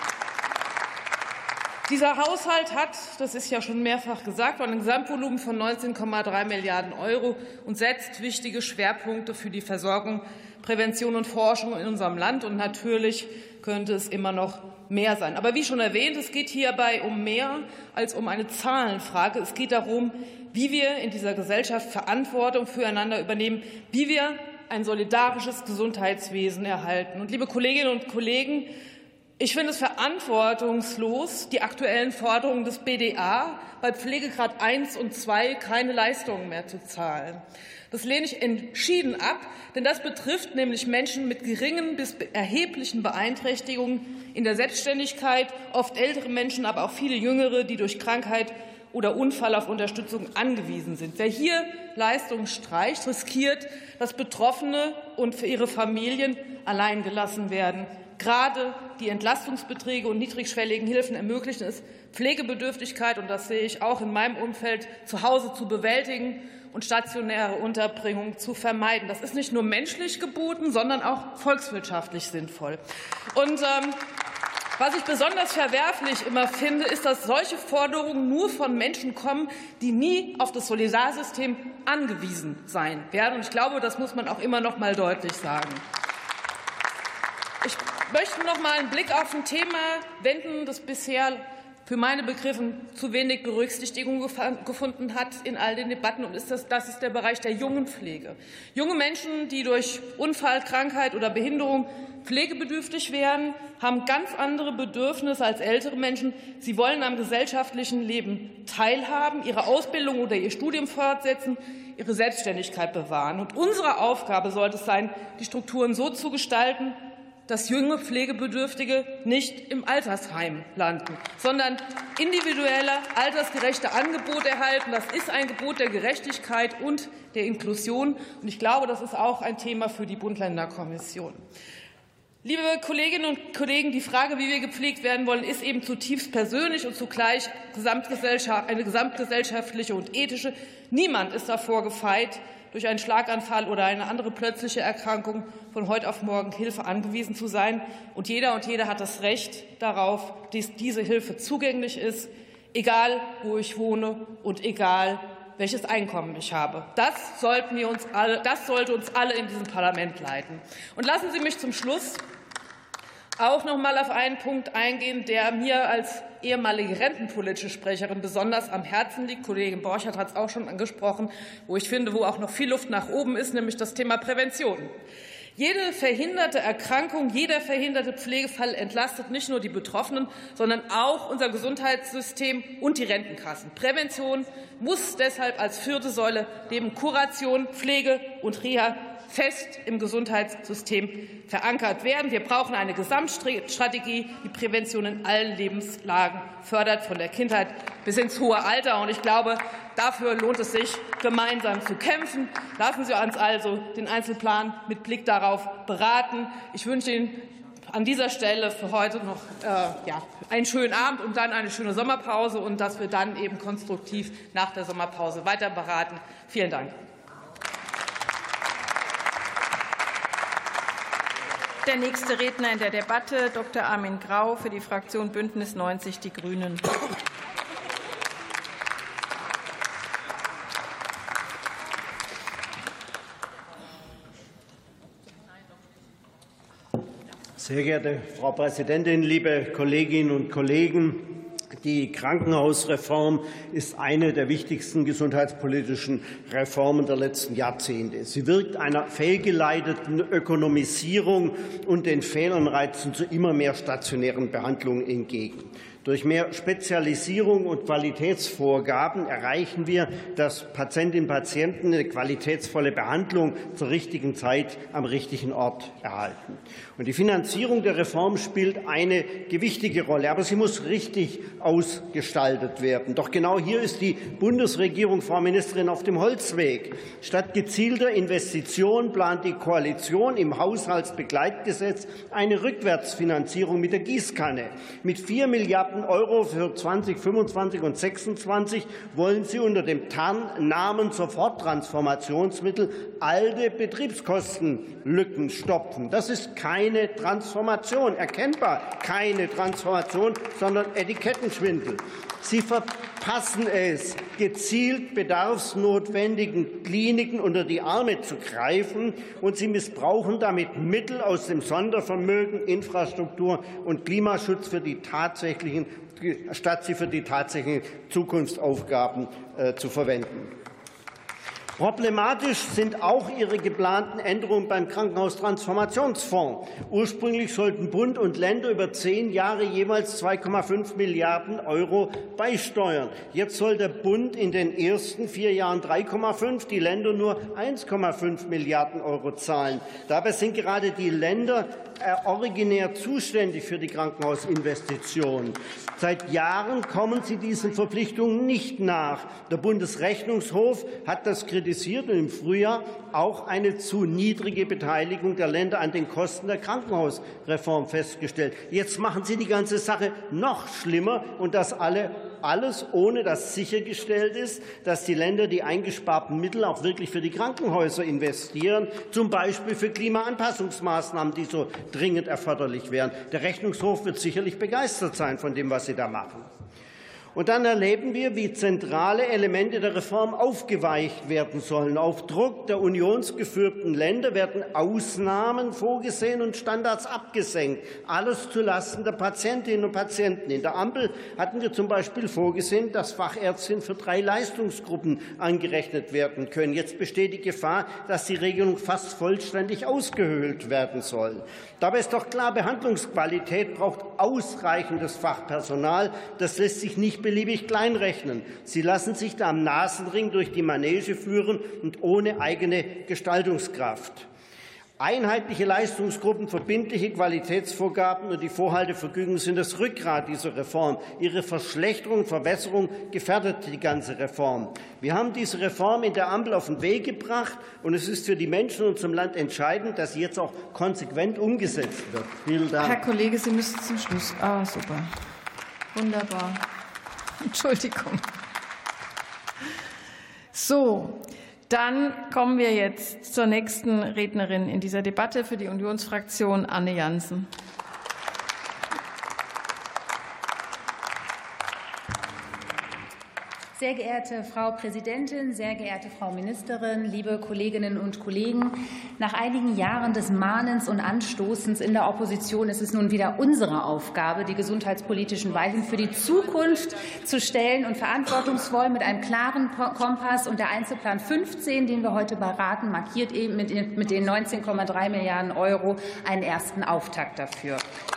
Dieser Haushalt hat, das ist ja schon mehrfach gesagt, ein Gesamtvolumen von 19,3 Milliarden € und setzt wichtige Schwerpunkte für die Versorgung, Prävention und Forschung in unserem Land. Und natürlich könnte es immer noch mehr sein. Aber wie schon erwähnt, es geht hierbei um mehr als um eine Zahlenfrage. Es geht darum, wie wir in dieser Gesellschaft Verantwortung füreinander übernehmen, wie wir ein solidarisches Gesundheitswesen erhalten. Und liebe Kolleginnen und Kollegen, ich finde es verantwortungslos, die aktuellen Forderungen des BDA bei Pflegegrad 1 und 2 keine Leistungen mehr zu zahlen. Das lehne ich entschieden ab, denn das betrifft nämlich Menschen mit geringen bis erheblichen Beeinträchtigungen in der Selbstständigkeit, oft ältere Menschen, aber auch viele Jüngere, die durch Krankheit oder Unfall auf Unterstützung angewiesen sind. Wer hier Leistungen streicht, riskiert, dass Betroffene und für ihre Familien allein gelassen werden. Gerade die Entlastungsbeträge und niedrigschwelligen Hilfen ermöglichen es, Pflegebedürftigkeit, und das sehe ich auch in meinem Umfeld, zu Hause zu bewältigen und stationäre Unterbringung zu vermeiden. Das ist nicht nur menschlich geboten, sondern auch volkswirtschaftlich sinnvoll. Und was ich besonders verwerflich immer finde, ist, dass solche Forderungen nur von Menschen kommen, die nie auf das Solidarsystem angewiesen sein werden. Und ich glaube, das muss man auch immer noch mal deutlich sagen. Ich möchte noch mal einen Blick auf ein Thema wenden, das bisher für meine Begriffe zu wenig Berücksichtigung gefunden hat in all den Debatten. Und das ist der Bereich der Jungenpflege. Junge Menschen, die durch Unfall, Krankheit oder Behinderung pflegebedürftig werden, haben ganz andere Bedürfnisse als ältere Menschen. Sie wollen am gesellschaftlichen Leben teilhaben, ihre Ausbildung oder ihr Studium fortsetzen, ihre Selbstständigkeit bewahren. Und unsere Aufgabe sollte es sein, die Strukturen so zu gestalten, dass junge Pflegebedürftige nicht im Altersheim landen, sondern individuelle, altersgerechte Angebote erhalten. Das ist ein Gebot der Gerechtigkeit und der Inklusion. Und ich glaube, das ist auch ein Thema für die Bund-Länder-Kommission. Liebe Kolleginnen und Kollegen, die Frage, wie wir gepflegt werden wollen, ist eben zutiefst persönlich und zugleich eine gesamtgesellschaftliche und ethische. Niemand ist davor gefeit, durch einen Schlaganfall oder eine andere plötzliche Erkrankung von heute auf morgen Hilfe angewiesen zu sein. Und jeder hat das Recht darauf, dass diese Hilfe zugänglich ist, egal wo ich wohne und egal welches Einkommen ich habe. Das sollte uns alle in diesem Parlament leiten. Und lassen Sie mich zum Schluss auch noch mal auf einen Punkt eingehen, der mir als ehemalige rentenpolitische Sprecherin besonders am Herzen liegt. Kollegin Borchardt hat es auch schon angesprochen, wo ich finde, wo auch noch viel Luft nach oben ist, nämlich das Thema Prävention. Jede verhinderte Erkrankung, jeder verhinderte Pflegefall entlastet nicht nur die Betroffenen, sondern auch unser Gesundheitssystem und die Rentenkassen. Prävention muss deshalb als vierte Säule neben Kuration, Pflege und Reha fest im Gesundheitssystem verankert werden. Wir brauchen eine Gesamtstrategie, die Prävention in allen Lebenslagen fördert, von der Kindheit bis ins hohe Alter. Und ich glaube, dafür lohnt es sich, gemeinsam zu kämpfen. Lassen Sie uns also den Einzelplan mit Blick darauf beraten. Ich wünsche Ihnen an dieser Stelle für heute noch einen schönen Abend und dann eine schöne Sommerpause und dass wir dann eben konstruktiv nach der Sommerpause weiter beraten. Vielen Dank. Der nächste Redner in der Debatte, Dr. Armin Grau für die Fraktion Bündnis 90 Die Grünen. Sehr geehrte Frau Präsidentin, liebe Kolleginnen und Kollegen! Die Krankenhausreform ist eine der wichtigsten gesundheitspolitischen Reformen der letzten Jahrzehnte. Sie wirkt einer fehlgeleiteten Ökonomisierung und den Fehlanreizen zu immer mehr stationären Behandlungen entgegen. Durch mehr Spezialisierung und Qualitätsvorgaben erreichen wir, dass Patientinnen und Patienten eine qualitätsvolle Behandlung zur richtigen Zeit am richtigen Ort erhalten. Und die Finanzierung der Reform spielt eine gewichtige Rolle, aber sie muss richtig ausgestaltet werden. Doch genau hier ist die Bundesregierung, Frau Ministerin, auf dem Holzweg. Statt gezielter Investitionen plant die Koalition im Haushaltsbegleitgesetz eine Rückwärtsfinanzierung mit der Gießkanne. Mit 4 Milliarden Milliarden € für 2025 und 2026 wollen Sie unter dem Tarnnamen Soforttransformationsmittel alte Betriebskostenlücken stopfen. Das ist keine Transformation, erkennbar keine Transformation, sondern Etikettenschwindel. Sie verpassen es, gezielt bedarfsnotwendigen Kliniken unter die Arme zu greifen, und Sie missbrauchen damit Mittel aus dem Sondervermögen Infrastruktur und Klimaschutz statt sie für die tatsächlichen Zukunftsaufgaben zu verwenden. Problematisch sind auch Ihre geplanten Änderungen beim Krankenhaustransformationsfonds. Ursprünglich sollten Bund und Länder über 10 Jahre jeweils 2,5 Milliarden € beisteuern. Jetzt soll der Bund in den ersten 4 Jahren 3,5, die Länder nur 1,5 Milliarden € zahlen. Dabei sind gerade die Länder originär zuständig für die Krankenhausinvestitionen. Seit Jahren kommen sie diesen Verpflichtungen nicht nach. Der Bundesrechnungshof hat das kritisiert und im Frühjahr auch eine zu niedrige Beteiligung der Länder an den Kosten der Krankenhausreform festgestellt. Jetzt machen Sie die ganze Sache noch schlimmer, und das alles, ohne dass sichergestellt ist, dass die Länder die eingesparten Mittel auch wirklich für die Krankenhäuser investieren, zum Beispiel für Klimaanpassungsmaßnahmen, die so dringend erforderlich wären. Der Rechnungshof wird sicherlich begeistert sein von dem, was Sie da machen. Und dann erleben wir, wie zentrale Elemente der Reform aufgeweicht werden sollen. Auf Druck der unionsgeführten Länder werden Ausnahmen vorgesehen und Standards abgesenkt. Alles zulasten der Patientinnen und Patienten. In der Ampel hatten wir zum Beispiel vorgesehen, dass Fachärztinnen für 3 Leistungsgruppen angerechnet werden können. Jetzt besteht die Gefahr, dass die Regelung fast vollständig ausgehöhlt werden soll. Dabei ist doch klar, Behandlungsqualität braucht ausreichendes Fachpersonal. Das lässt sich nicht beliebig kleinrechnen. Sie lassen sich da am Nasenring durch die Manege führen und ohne eigene Gestaltungskraft. Einheitliche Leistungsgruppen, verbindliche Qualitätsvorgaben und die Vorhaltevergütung sind das Rückgrat dieser Reform. Ihre Verschlechterung und Verwässerung gefährdet die ganze Reform. Wir haben diese Reform in der Ampel auf den Weg gebracht, und es ist für die Menschen in unserem Land entscheidend, dass sie jetzt auch konsequent umgesetzt wird. Vielen Dank. Herr Kollege, Sie müssen zum Schluss. Super. Wunderbar. Entschuldigung. So, dann kommen wir jetzt zur nächsten Rednerin in dieser Debatte für die Unionsfraktion, Anne Jansen. Sehr geehrte Frau Präsidentin, sehr geehrte Frau Ministerin, liebe Kolleginnen und Kollegen! Nach einigen Jahren des Mahnens und Anstoßens in der Opposition ist es nun wieder unsere Aufgabe, die gesundheitspolitischen Weichen für die Zukunft zu stellen und verantwortungsvoll mit einem klaren Kompass. Und der Einzelplan 15, den wir heute beraten, markiert eben mit den 19,3 Milliarden € einen ersten Auftakt dafür.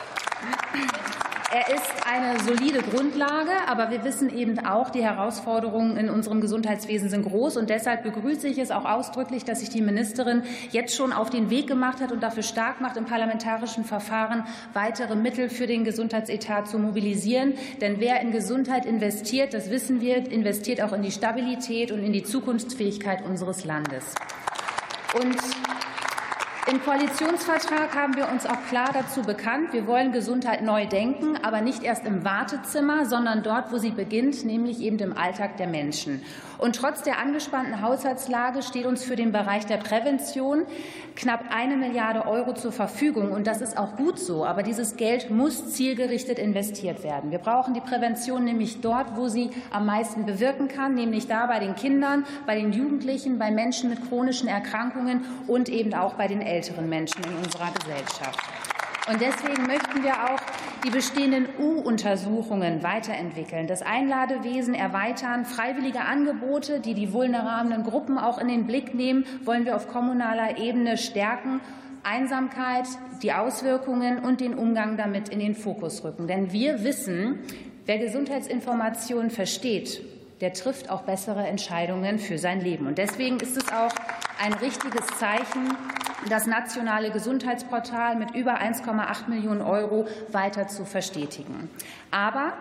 Er ist eine solide Grundlage, aber wir wissen eben auch, die Herausforderungen in unserem Gesundheitswesen sind groß. Und deshalb begrüße ich es auch ausdrücklich, dass sich die Ministerin jetzt schon auf den Weg gemacht hat und dafür stark macht, im parlamentarischen Verfahren weitere Mittel für den Gesundheitsetat zu mobilisieren. Denn wer in Gesundheit investiert, das wissen wir, investiert auch in die Stabilität und in die Zukunftsfähigkeit unseres Landes. Und im Koalitionsvertrag haben wir uns auch klar dazu bekannt, wir wollen Gesundheit neu denken, aber nicht erst im Wartezimmer, sondern dort, wo sie beginnt, nämlich eben im Alltag der Menschen. Und trotz der angespannten Haushaltslage steht uns für den Bereich der Prävention knapp 1 Milliarde € zur Verfügung. Und das ist auch gut so. Aber dieses Geld muss zielgerichtet investiert werden. Wir brauchen die Prävention nämlich dort, wo sie am meisten bewirken kann, nämlich da bei den Kindern, bei den Jugendlichen, bei Menschen mit chronischen Erkrankungen und eben auch bei den älteren Menschen in unserer Gesellschaft. Und deswegen möchten wir auch die bestehenden U-Untersuchungen weiterentwickeln, das Einladewesen erweitern, freiwillige Angebote, die die vulnerablen Gruppen auch in den Blick nehmen, wollen wir auf kommunaler Ebene stärken. Einsamkeit, die Auswirkungen und den Umgang damit in den Fokus rücken. Denn wir wissen, wer Gesundheitsinformationen versteht, der trifft auch bessere Entscheidungen für sein Leben. Und deswegen ist es auch ein richtiges Zeichen, das nationale Gesundheitsportal mit über 1,8 Millionen € weiter zu verstetigen. Aber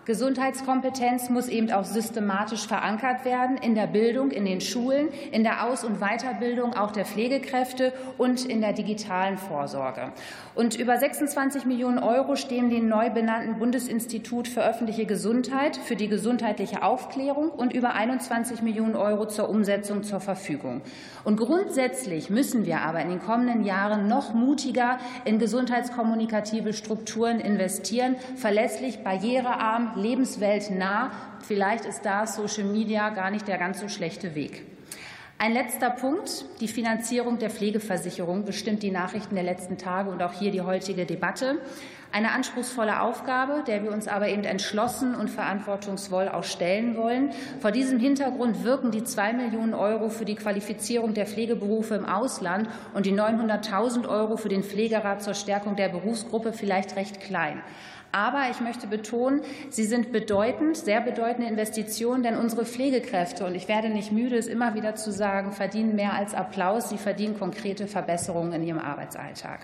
Gesundheitskompetenz muss eben auch systematisch verankert werden in der Bildung, in den Schulen, in der Aus- und Weiterbildung auch der Pflegekräfte und in der digitalen Vorsorge. Und über 26 Millionen € stehen dem neu benannten Bundesinstitut für öffentliche Gesundheit für die gesundheitliche Aufklärung und über 21 Millionen € zur Umsetzung zur Verfügung. Und grundsätzlich müssen wir aber in den kommenden Jahren noch mutiger in gesundheitskommunikative Strukturen investieren, verlässlich, barrierearm, lebensweltnah. Vielleicht ist da Social Media gar nicht der ganz so schlechte Weg. Ein letzter Punkt. Die Finanzierung der Pflegeversicherung bestimmt die Nachrichten der letzten Tage und auch hier die heutige Debatte. Eine anspruchsvolle Aufgabe, der wir uns aber eben entschlossen und verantwortungsvoll auch stellen wollen. Vor diesem Hintergrund wirken die 2 Millionen € für die Qualifizierung der Pflegeberufe im Ausland und die 900.000 € für den Pflegerat zur Stärkung der Berufsgruppe vielleicht recht klein. Aber ich möchte betonen, sie sind bedeutend, sehr bedeutende Investitionen, denn unsere Pflegekräfte, und ich werde nicht müde, es immer wieder zu sagen, verdienen mehr als Applaus. Sie verdienen konkrete Verbesserungen in ihrem Arbeitsalltag.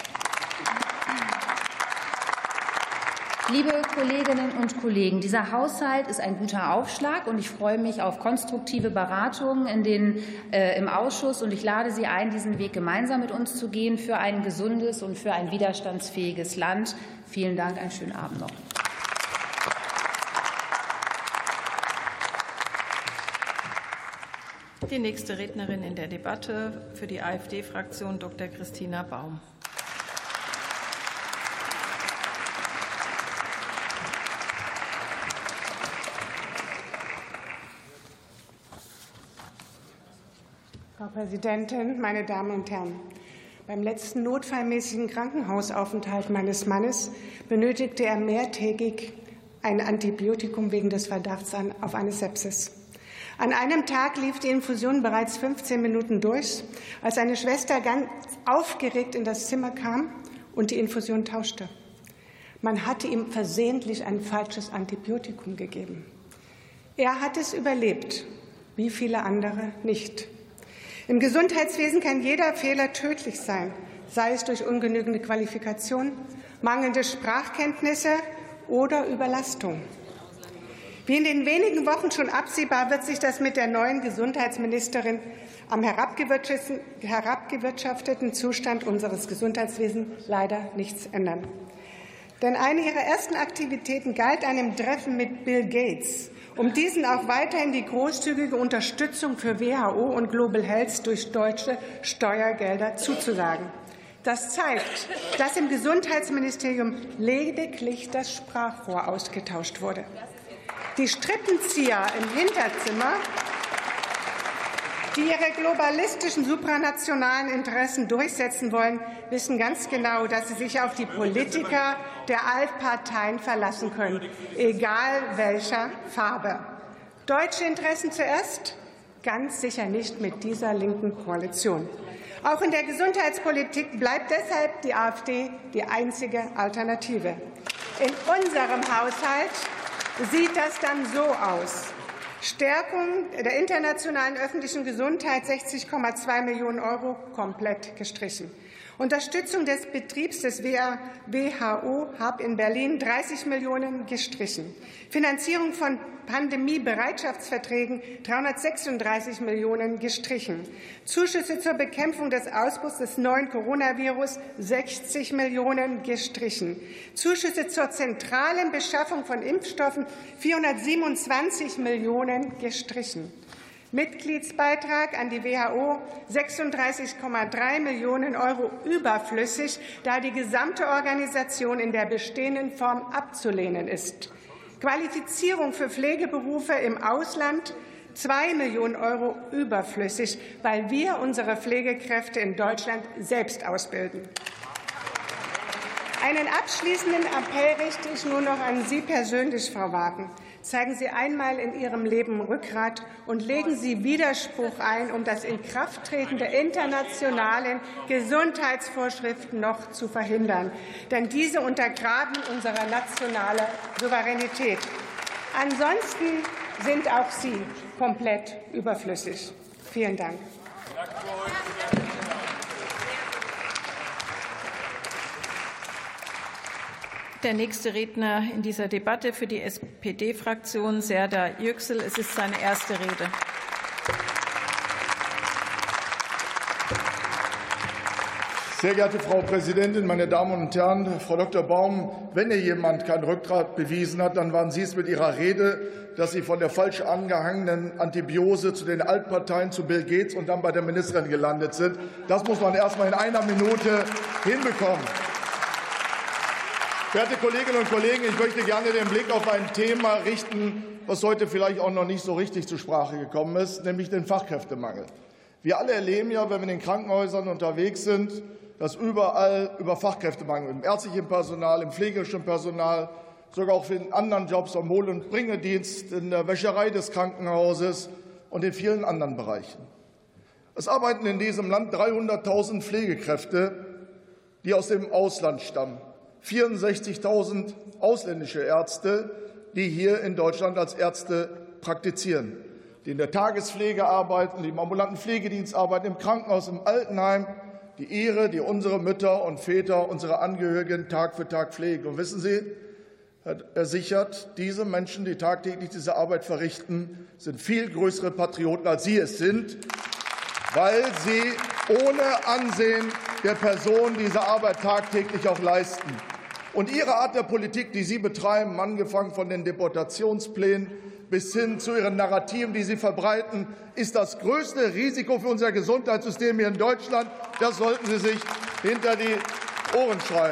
Liebe Kolleginnen und Kollegen, dieser Haushalt ist ein guter Aufschlag, und ich freue mich auf konstruktive Beratungen im Ausschuss. Und ich lade Sie ein, diesen Weg gemeinsam mit uns zu gehen für ein gesundes und für ein widerstandsfähiges Land. Vielen Dank, einen schönen Abend noch. Die nächste Rednerin in der Debatte für die AfD-Fraktion, Dr. Christina Baum. Frau Präsidentin, meine Damen und Herren! Beim letzten notfallmäßigen Krankenhausaufenthalt meines Mannes benötigte er mehrtägig ein Antibiotikum wegen des Verdachts auf eine Sepsis. An einem Tag lief die Infusion bereits 15 Minuten durch, als eine Schwester ganz aufgeregt in das Zimmer kam und die Infusion tauschte. Man hatte ihm versehentlich ein falsches Antibiotikum gegeben. Er hat es überlebt, wie viele andere nicht. Im Gesundheitswesen kann jeder Fehler tödlich sein, sei es durch ungenügende Qualifikation, mangelnde Sprachkenntnisse oder Überlastung. Wie in den wenigen Wochen schon absehbar, wird sich das mit der neuen Gesundheitsministerin am herabgewirtschafteten Zustand unseres Gesundheitswesens leider nichts ändern. Denn eine ihrer ersten Aktivitäten galt einem Treffen mit Bill Gates, um diesen auch weiterhin die großzügige Unterstützung für WHO und Global Health durch deutsche Steuergelder zuzusagen. Das zeigt, dass im Gesundheitsministerium lediglich das Sprachrohr ausgetauscht wurde. Die Strippenzieher im Hinterzimmer, die ihre globalistischen supranationalen Interessen durchsetzen wollen, wissen ganz genau, dass sie sich auf die Politiker der Altparteien verlassen können, egal welcher Farbe. Deutsche Interessen zuerst? Ganz sicher nicht mit dieser linken Koalition. Auch in der Gesundheitspolitik bleibt deshalb die AfD die einzige Alternative. In unserem Haushalt sieht das dann so aus. Stärkung der internationalen öffentlichen Gesundheit 60,2 Millionen € komplett gestrichen. Unterstützung des Betriebs des WHO-Hub in Berlin 30 Millionen gestrichen. Finanzierung von Pandemiebereitschaftsverträgen 336 Millionen gestrichen. Zuschüsse zur Bekämpfung des Ausbruchs des neuen Coronavirus 60 Millionen gestrichen. Zuschüsse zur zentralen Beschaffung von Impfstoffen 427 Millionen gestrichen. Mitgliedsbeitrag an die WHO 36,3 Millionen € überflüssig, da die gesamte Organisation in der bestehenden Form abzulehnen ist. Qualifizierung für Pflegeberufe im Ausland 2 Millionen € überflüssig, weil wir unsere Pflegekräfte in Deutschland selbst ausbilden. Einen abschließenden Appell richte ich nur noch an Sie persönlich, Frau Wagen. Zeigen Sie einmal in Ihrem Leben Rückgrat und legen Sie Widerspruch ein, um das Inkrafttreten der internationalen Gesundheitsvorschriften noch zu verhindern. Denn diese untergraben unsere nationale Souveränität. Ansonsten sind auch Sie komplett überflüssig. Vielen Dank. Der nächste Redner in dieser Debatte für die SPD-Fraktion, Serdar Yüksel. Es ist seine erste Rede. Sehr geehrte Frau Präsidentin, meine Damen und Herren! Frau Dr. Baum, wenn hier jemand kein Rückgrat bewiesen hat, dann waren Sie es mit Ihrer Rede, dass Sie von der falsch angehangenen Antibiose zu den Altparteien, zu Bill Gates und dann bei der Ministerin gelandet sind. Das muss man erst mal in einer Minute hinbekommen. Werte Kolleginnen und Kollegen, ich möchte gerne den Blick auf ein Thema richten, was heute vielleicht auch noch nicht so richtig zur Sprache gekommen ist, nämlich den Fachkräftemangel. Wir alle erleben ja, wenn wir in den Krankenhäusern unterwegs sind, dass überall über Fachkräftemangel, im ärztlichen Personal, im pflegerischen Personal, sogar auch in anderen Jobs, am Hol- und Bringedienst, in der Wäscherei des Krankenhauses und in vielen anderen Bereichen. Es arbeiten in diesem Land 300.000 Pflegekräfte, die aus dem Ausland stammen. 64.000 ausländische Ärzte, die hier in Deutschland als Ärzte praktizieren, die in der Tagespflege arbeiten, die im ambulanten Pflegedienst arbeiten, im Krankenhaus, im Altenheim, die Ehre, die unsere Mütter und Väter, unsere Angehörigen Tag für Tag pflegen. Und wissen Sie, Herr Sichert, diese Menschen, die tagtäglich diese Arbeit verrichten, sind viel größere Patrioten, als Sie es sind, weil sie ohne Ansehen der Person diese Arbeit tagtäglich auch leisten. Und Ihre Art der Politik, die Sie betreiben, angefangen von den Deportationsplänen bis hin zu Ihren Narrativen, die Sie verbreiten, ist das größte Risiko für unser Gesundheitssystem hier in Deutschland. Das sollten Sie sich hinter die Ohren schreiben.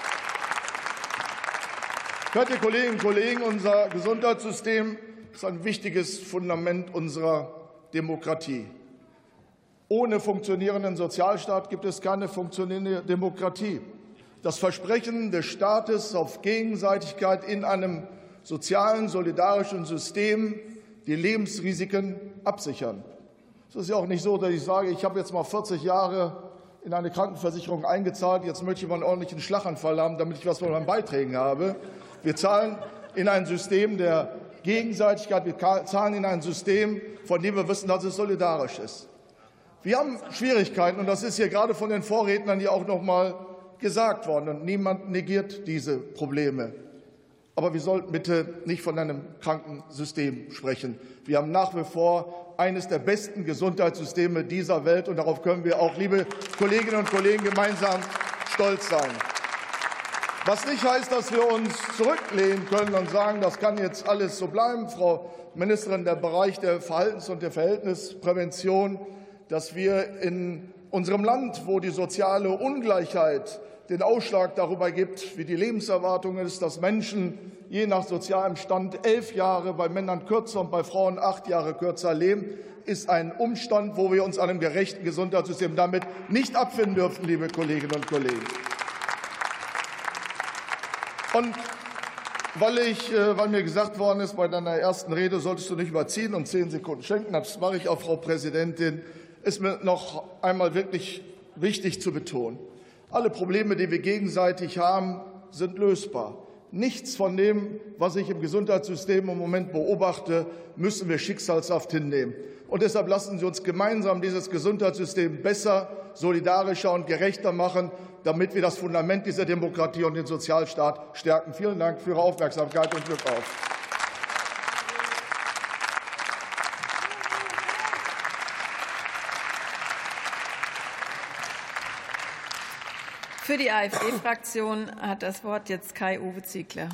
Werte Kolleginnen und Kollegen, unser Gesundheitssystem ist ein wichtiges Fundament unserer Demokratie. Ohne funktionierenden Sozialstaat gibt es keine funktionierende Demokratie. Das Versprechen des Staates auf Gegenseitigkeit in einem sozialen, solidarischen System die Lebensrisiken absichern. Es ist ja auch nicht so, dass ich sage, ich habe jetzt mal 40 Jahre in eine Krankenversicherung eingezahlt, jetzt möchte ich mal einen ordentlichen Schlaganfall haben, damit ich was von meinen Beiträgen habe. Wir zahlen in ein System der Gegenseitigkeit, wir zahlen in ein System, von dem wir wissen, dass es solidarisch ist. Wir haben Schwierigkeiten, und das ist hier gerade von den Vorrednern hier auch noch mal gesagt worden, und niemand negiert diese Probleme. Aber wir sollten bitte nicht von einem kranken System sprechen. Wir haben nach wie vor eines der besten Gesundheitssysteme dieser Welt, und darauf können wir auch, liebe Kolleginnen und Kollegen, gemeinsam stolz sein. Was nicht heißt, dass wir uns zurücklehnen können und sagen, das kann jetzt alles so bleiben, Frau Ministerin, der Bereich der Verhaltens- und der Verhältnisprävention, dass wir in unserem Land, wo die soziale Ungleichheit den Ausschlag darüber gibt, wie die Lebenserwartung ist, dass Menschen je nach sozialem Stand 11 Jahre, bei Männern kürzer und bei Frauen 8 Jahre kürzer leben, ist ein Umstand, wo wir uns an einem gerechten Gesundheitssystem damit nicht abfinden dürfen, liebe Kolleginnen und Kollegen. Und weil mir gesagt worden ist, bei deiner ersten Rede solltest du nicht überziehen und 10 Sekunden schenken, das mache ich auch, Frau Präsidentin, ist mir noch einmal wirklich wichtig zu betonen. Alle Probleme, die wir gegenseitig haben, sind lösbar. Nichts von dem, was ich im Gesundheitssystem im Moment beobachte, müssen wir schicksalshaft hinnehmen. Und deshalb lassen Sie uns gemeinsam dieses Gesundheitssystem besser, solidarischer und gerechter machen, damit wir das Fundament dieser Demokratie und den Sozialstaat stärken. Vielen Dank für Ihre Aufmerksamkeit und Glück auf. Für die AfD-Fraktion hat das Wort jetzt Kai-Uwe Ziegler.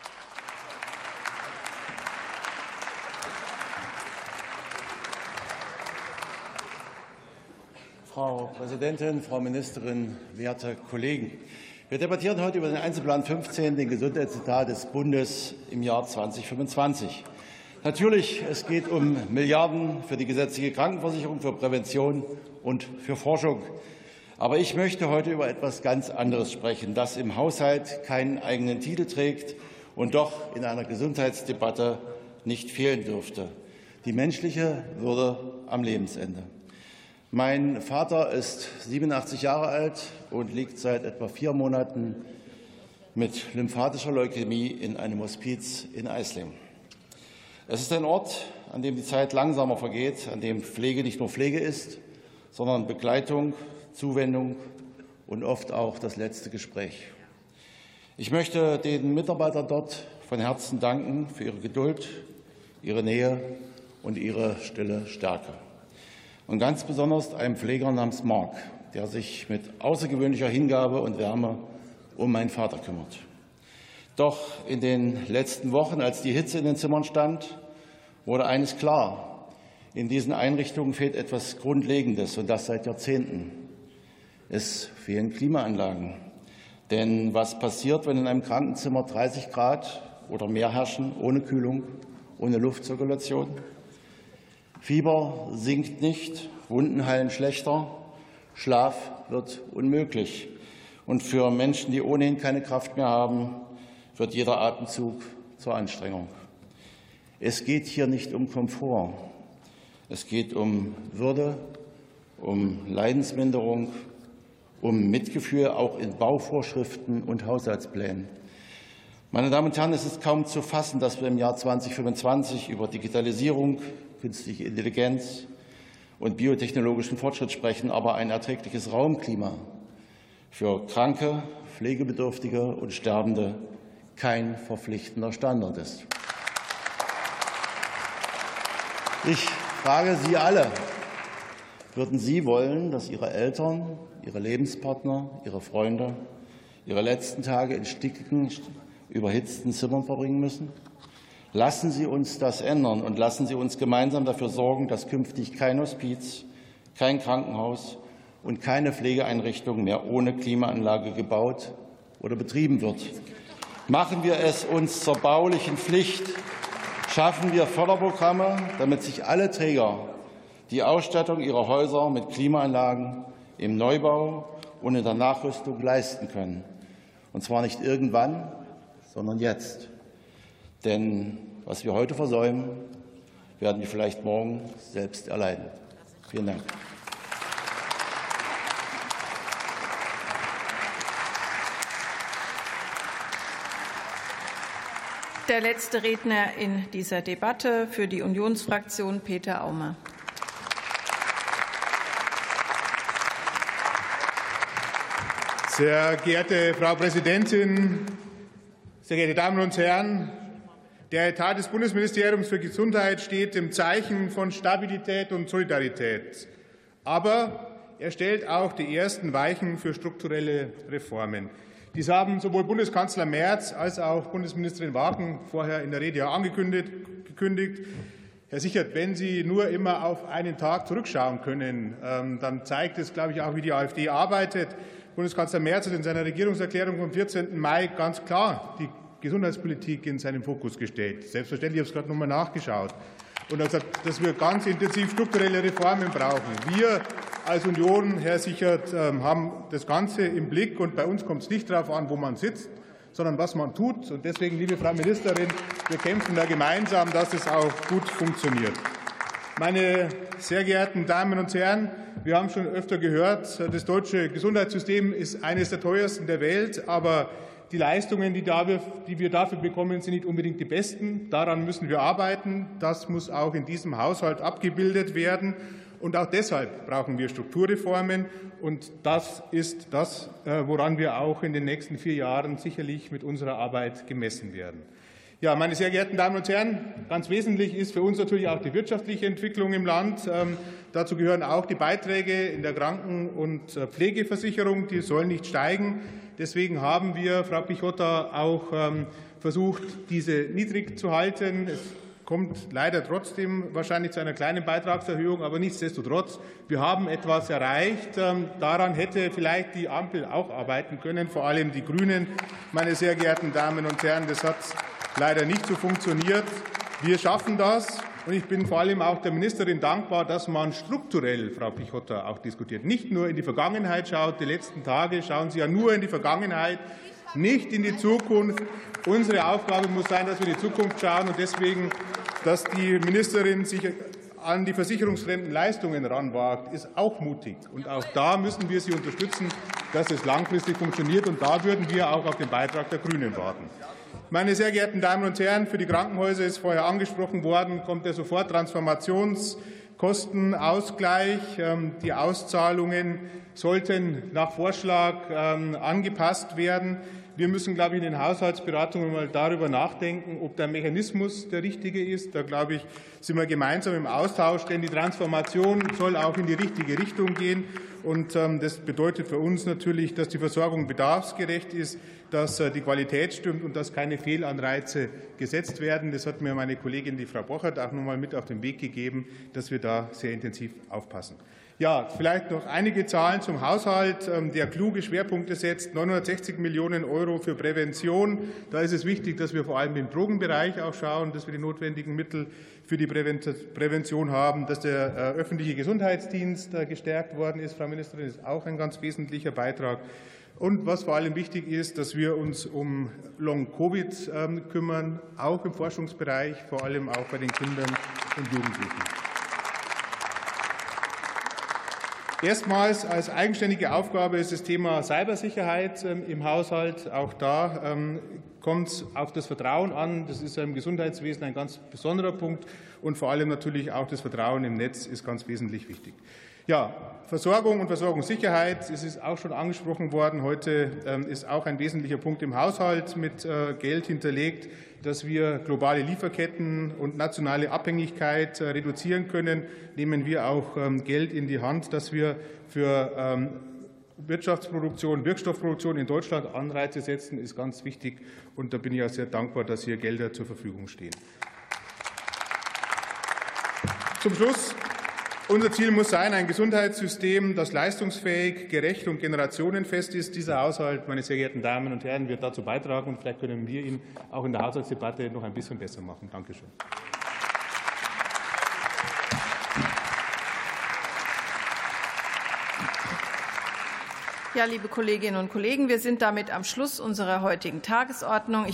Frau Präsidentin, Frau Ministerin, werte Kollegen! Wir debattieren heute über den Einzelplan 15, den Gesundheitsetat des Bundes im Jahr 2025. Natürlich, es geht um Milliarden für die gesetzliche Krankenversicherung, für Prävention und für Forschung. Aber ich möchte heute über etwas ganz anderes sprechen, das im Haushalt keinen eigenen Titel trägt und doch in einer Gesundheitsdebatte nicht fehlen dürfte: die menschliche Würde am Lebensende. Mein Vater ist 87 Jahre alt und liegt seit etwa 4 Monaten mit lymphatischer Leukämie in einem Hospiz in Eislingen. Es ist ein Ort, an dem die Zeit langsamer vergeht, an dem Pflege nicht nur Pflege ist, sondern Begleitung, Zuwendung und oft auch das letzte Gespräch. Ich möchte den Mitarbeitern dort von Herzen danken für ihre Geduld, ihre Nähe und ihre stille Stärke. Und ganz besonders einem Pfleger namens Mark, der sich mit außergewöhnlicher Hingabe und Wärme um meinen Vater kümmert. Doch in den letzten Wochen, als die Hitze in den Zimmern stand, wurde eines klar: In diesen Einrichtungen fehlt etwas Grundlegendes, und das seit Jahrzehnten. Es fehlen Klimaanlagen. Denn was passiert, wenn in einem Krankenzimmer 30 Grad oder mehr herrschen, ohne Kühlung, ohne Luftzirkulation? Fieber sinkt nicht, Wunden heilen schlechter, Schlaf wird unmöglich. Und für Menschen, die ohnehin keine Kraft mehr haben, wird jeder Atemzug zur Anstrengung. Es geht hier nicht um Komfort. Es geht um Würde, um Leidensminderung, um Mitgefühl, auch in Bauvorschriften und Haushaltsplänen. Meine Damen und Herren, es ist kaum zu fassen, dass wir im Jahr 2025 über Digitalisierung, künstliche Intelligenz und biotechnologischen Fortschritt sprechen, aber ein erträgliches Raumklima für Kranke, Pflegebedürftige und Sterbende kein verpflichtender Standard ist. Ich frage Sie alle: Würden Sie wollen, dass Ihre Eltern, Ihre Lebenspartner, Ihre Freunde ihre letzten Tage in stickigen, überhitzten Zimmern verbringen müssen? Lassen Sie uns das ändern und lassen Sie uns gemeinsam dafür sorgen, dass künftig kein Hospiz, kein Krankenhaus und keine Pflegeeinrichtung mehr ohne Klimaanlage gebaut oder betrieben wird. Machen wir es uns zur baulichen Pflicht. Schaffen wir Förderprogramme, damit sich alle Träger die Ausstattung ihrer Häuser mit Klimaanlagen im Neubau und in der Nachrüstung leisten können. Und zwar nicht irgendwann, sondern jetzt. Denn was wir heute versäumen, werden wir vielleicht morgen selbst erleiden. Vielen Dank. Der letzte Redner in dieser Debatte für die Unionsfraktion, Peter Aumer. Sehr geehrte Frau Präsidentin, sehr geehrte Damen und Herren! Der Etat des Bundesministeriums für Gesundheit steht im Zeichen von Stabilität und Solidarität. Aber er stellt auch die ersten Weichen für strukturelle Reformen. Dies haben sowohl Bundeskanzler Merz als auch Bundesministerin Wagen vorher in der Rede angekündigt. Herr Sichert, wenn Sie nur immer auf einen Tag zurückschauen können, dann zeigt es, glaube ich, auch, wie die AfD arbeitet. Bundeskanzler Merz hat in seiner Regierungserklärung vom 14. Mai ganz klar die Gesundheitspolitik in seinen Fokus gestellt. Selbstverständlich, ich habe es gerade noch einmal nachgeschaut. Und er hat gesagt, dass wir ganz intensiv strukturelle Reformen brauchen. Wir als Union, Herr Sichert, haben das Ganze im Blick. Und bei uns kommt es nicht darauf an, wo man sitzt, sondern was man tut. Und deswegen, liebe Frau Ministerin, wir kämpfen da gemeinsam, dass es auch gut funktioniert. Meine sehr geehrten Damen und Herren, wir haben schon öfter gehört, das deutsche Gesundheitssystem ist eines der teuersten der Welt, aber die Leistungen, die wir dafür bekommen, sind nicht unbedingt die besten. Daran müssen wir arbeiten. Das muss auch in diesem Haushalt abgebildet werden. Und auch deshalb brauchen wir Strukturreformen. Und das ist das, woran wir auch in den nächsten 4 Jahren sicherlich mit unserer Arbeit gemessen werden. Ja, meine sehr geehrten Damen und Herren, ganz wesentlich ist für uns natürlich auch die wirtschaftliche Entwicklung im Land. Dazu gehören auch die Beiträge in der Kranken- und Pflegeversicherung. Die sollen nicht steigen. Deswegen haben wir, Frau Pichotta, auch versucht, diese niedrig zu halten. Es kommt leider trotzdem wahrscheinlich zu einer kleinen Beitragserhöhung, aber nichtsdestotrotz, wir haben etwas erreicht. Daran hätte vielleicht die Ampel auch arbeiten können, vor allem die Grünen. Meine sehr geehrten Damen und Herren, das hat leider nicht so funktioniert. Wir schaffen das. Und ich bin vor allem auch der Ministerin dankbar, dass man strukturell, Frau Pichotta, auch diskutiert. Nicht nur in die Vergangenheit schaut. Die letzten Tage schauen Sie ja nur in die Vergangenheit, nicht in die Zukunft. Unsere Aufgabe muss sein, dass wir in die Zukunft schauen. Und deswegen, dass die Ministerin sich an die versicherungsfremden Leistungen ranwagt, ist auch mutig. Und auch da müssen wir sie unterstützen, dass es langfristig funktioniert. Und da würden wir auch auf den Beitrag der Grünen warten. Meine sehr geehrten Damen und Herren, für die Krankenhäuser ist vorher angesprochen worden, kommt der Soforttransformationskostenausgleich. Die Auszahlungen sollten nach Vorschlag angepasst werden. Wir müssen, glaube ich, in den Haushaltsberatungen mal darüber nachdenken, ob der Mechanismus der richtige ist. Da, glaube ich, sind wir gemeinsam im Austausch, denn die Transformation soll auch in die richtige Richtung gehen. Und das bedeutet für uns natürlich, dass die Versorgung bedarfsgerecht ist, dass die Qualität stimmt und dass keine Fehlanreize gesetzt werden. Das hat mir meine Kollegin, die Frau Bochert, auch noch mal mit auf den Weg gegeben, dass wir da sehr intensiv aufpassen. Ja, vielleicht noch einige Zahlen zum Haushalt, der kluge Schwerpunkte setzt. 960 Millionen € für Prävention. Da ist es wichtig, dass wir vor allem im Drogenbereich auch schauen, dass wir die notwendigen Mittel für die Prävention haben, dass der öffentliche Gesundheitsdienst gestärkt worden ist. Frau Ministerin, das ist auch ein ganz wesentlicher Beitrag. Und was vor allem wichtig ist, dass wir uns um Long-Covid kümmern, auch im Forschungsbereich, vor allem auch bei den Kindern und Jugendlichen. Erstmals als eigenständige Aufgabe ist das Thema Cybersicherheit im Haushalt. Auch da kommt es auf das Vertrauen an. Das ist im Gesundheitswesen ein ganz besonderer Punkt. Und vor allem natürlich auch das Vertrauen im Netz ist ganz wesentlich wichtig. Ja, Versorgung und Versorgungssicherheit, es ist auch schon angesprochen worden. Heute ist auch ein wesentlicher Punkt im Haushalt mit Geld hinterlegt, dass wir globale Lieferketten und nationale Abhängigkeit reduzieren können. Nehmen wir auch Geld in die Hand, dass wir für Wirtschaftsproduktion, Wirkstoffproduktion in Deutschland Anreize setzen, ist ganz wichtig. Und da bin ich auch sehr dankbar, dass hier Gelder zur Verfügung stehen. Zum Schluss. Unser Ziel muss sein, ein Gesundheitssystem, das leistungsfähig, gerecht und generationenfest ist. Dieser Haushalt, meine sehr geehrten Damen und Herren, wird dazu beitragen. Und vielleicht können wir ihn auch in der Haushaltsdebatte noch ein bisschen besser machen. Dankeschön. Ja, liebe Kolleginnen und Kollegen, wir sind damit am Schluss unserer heutigen Tagesordnung.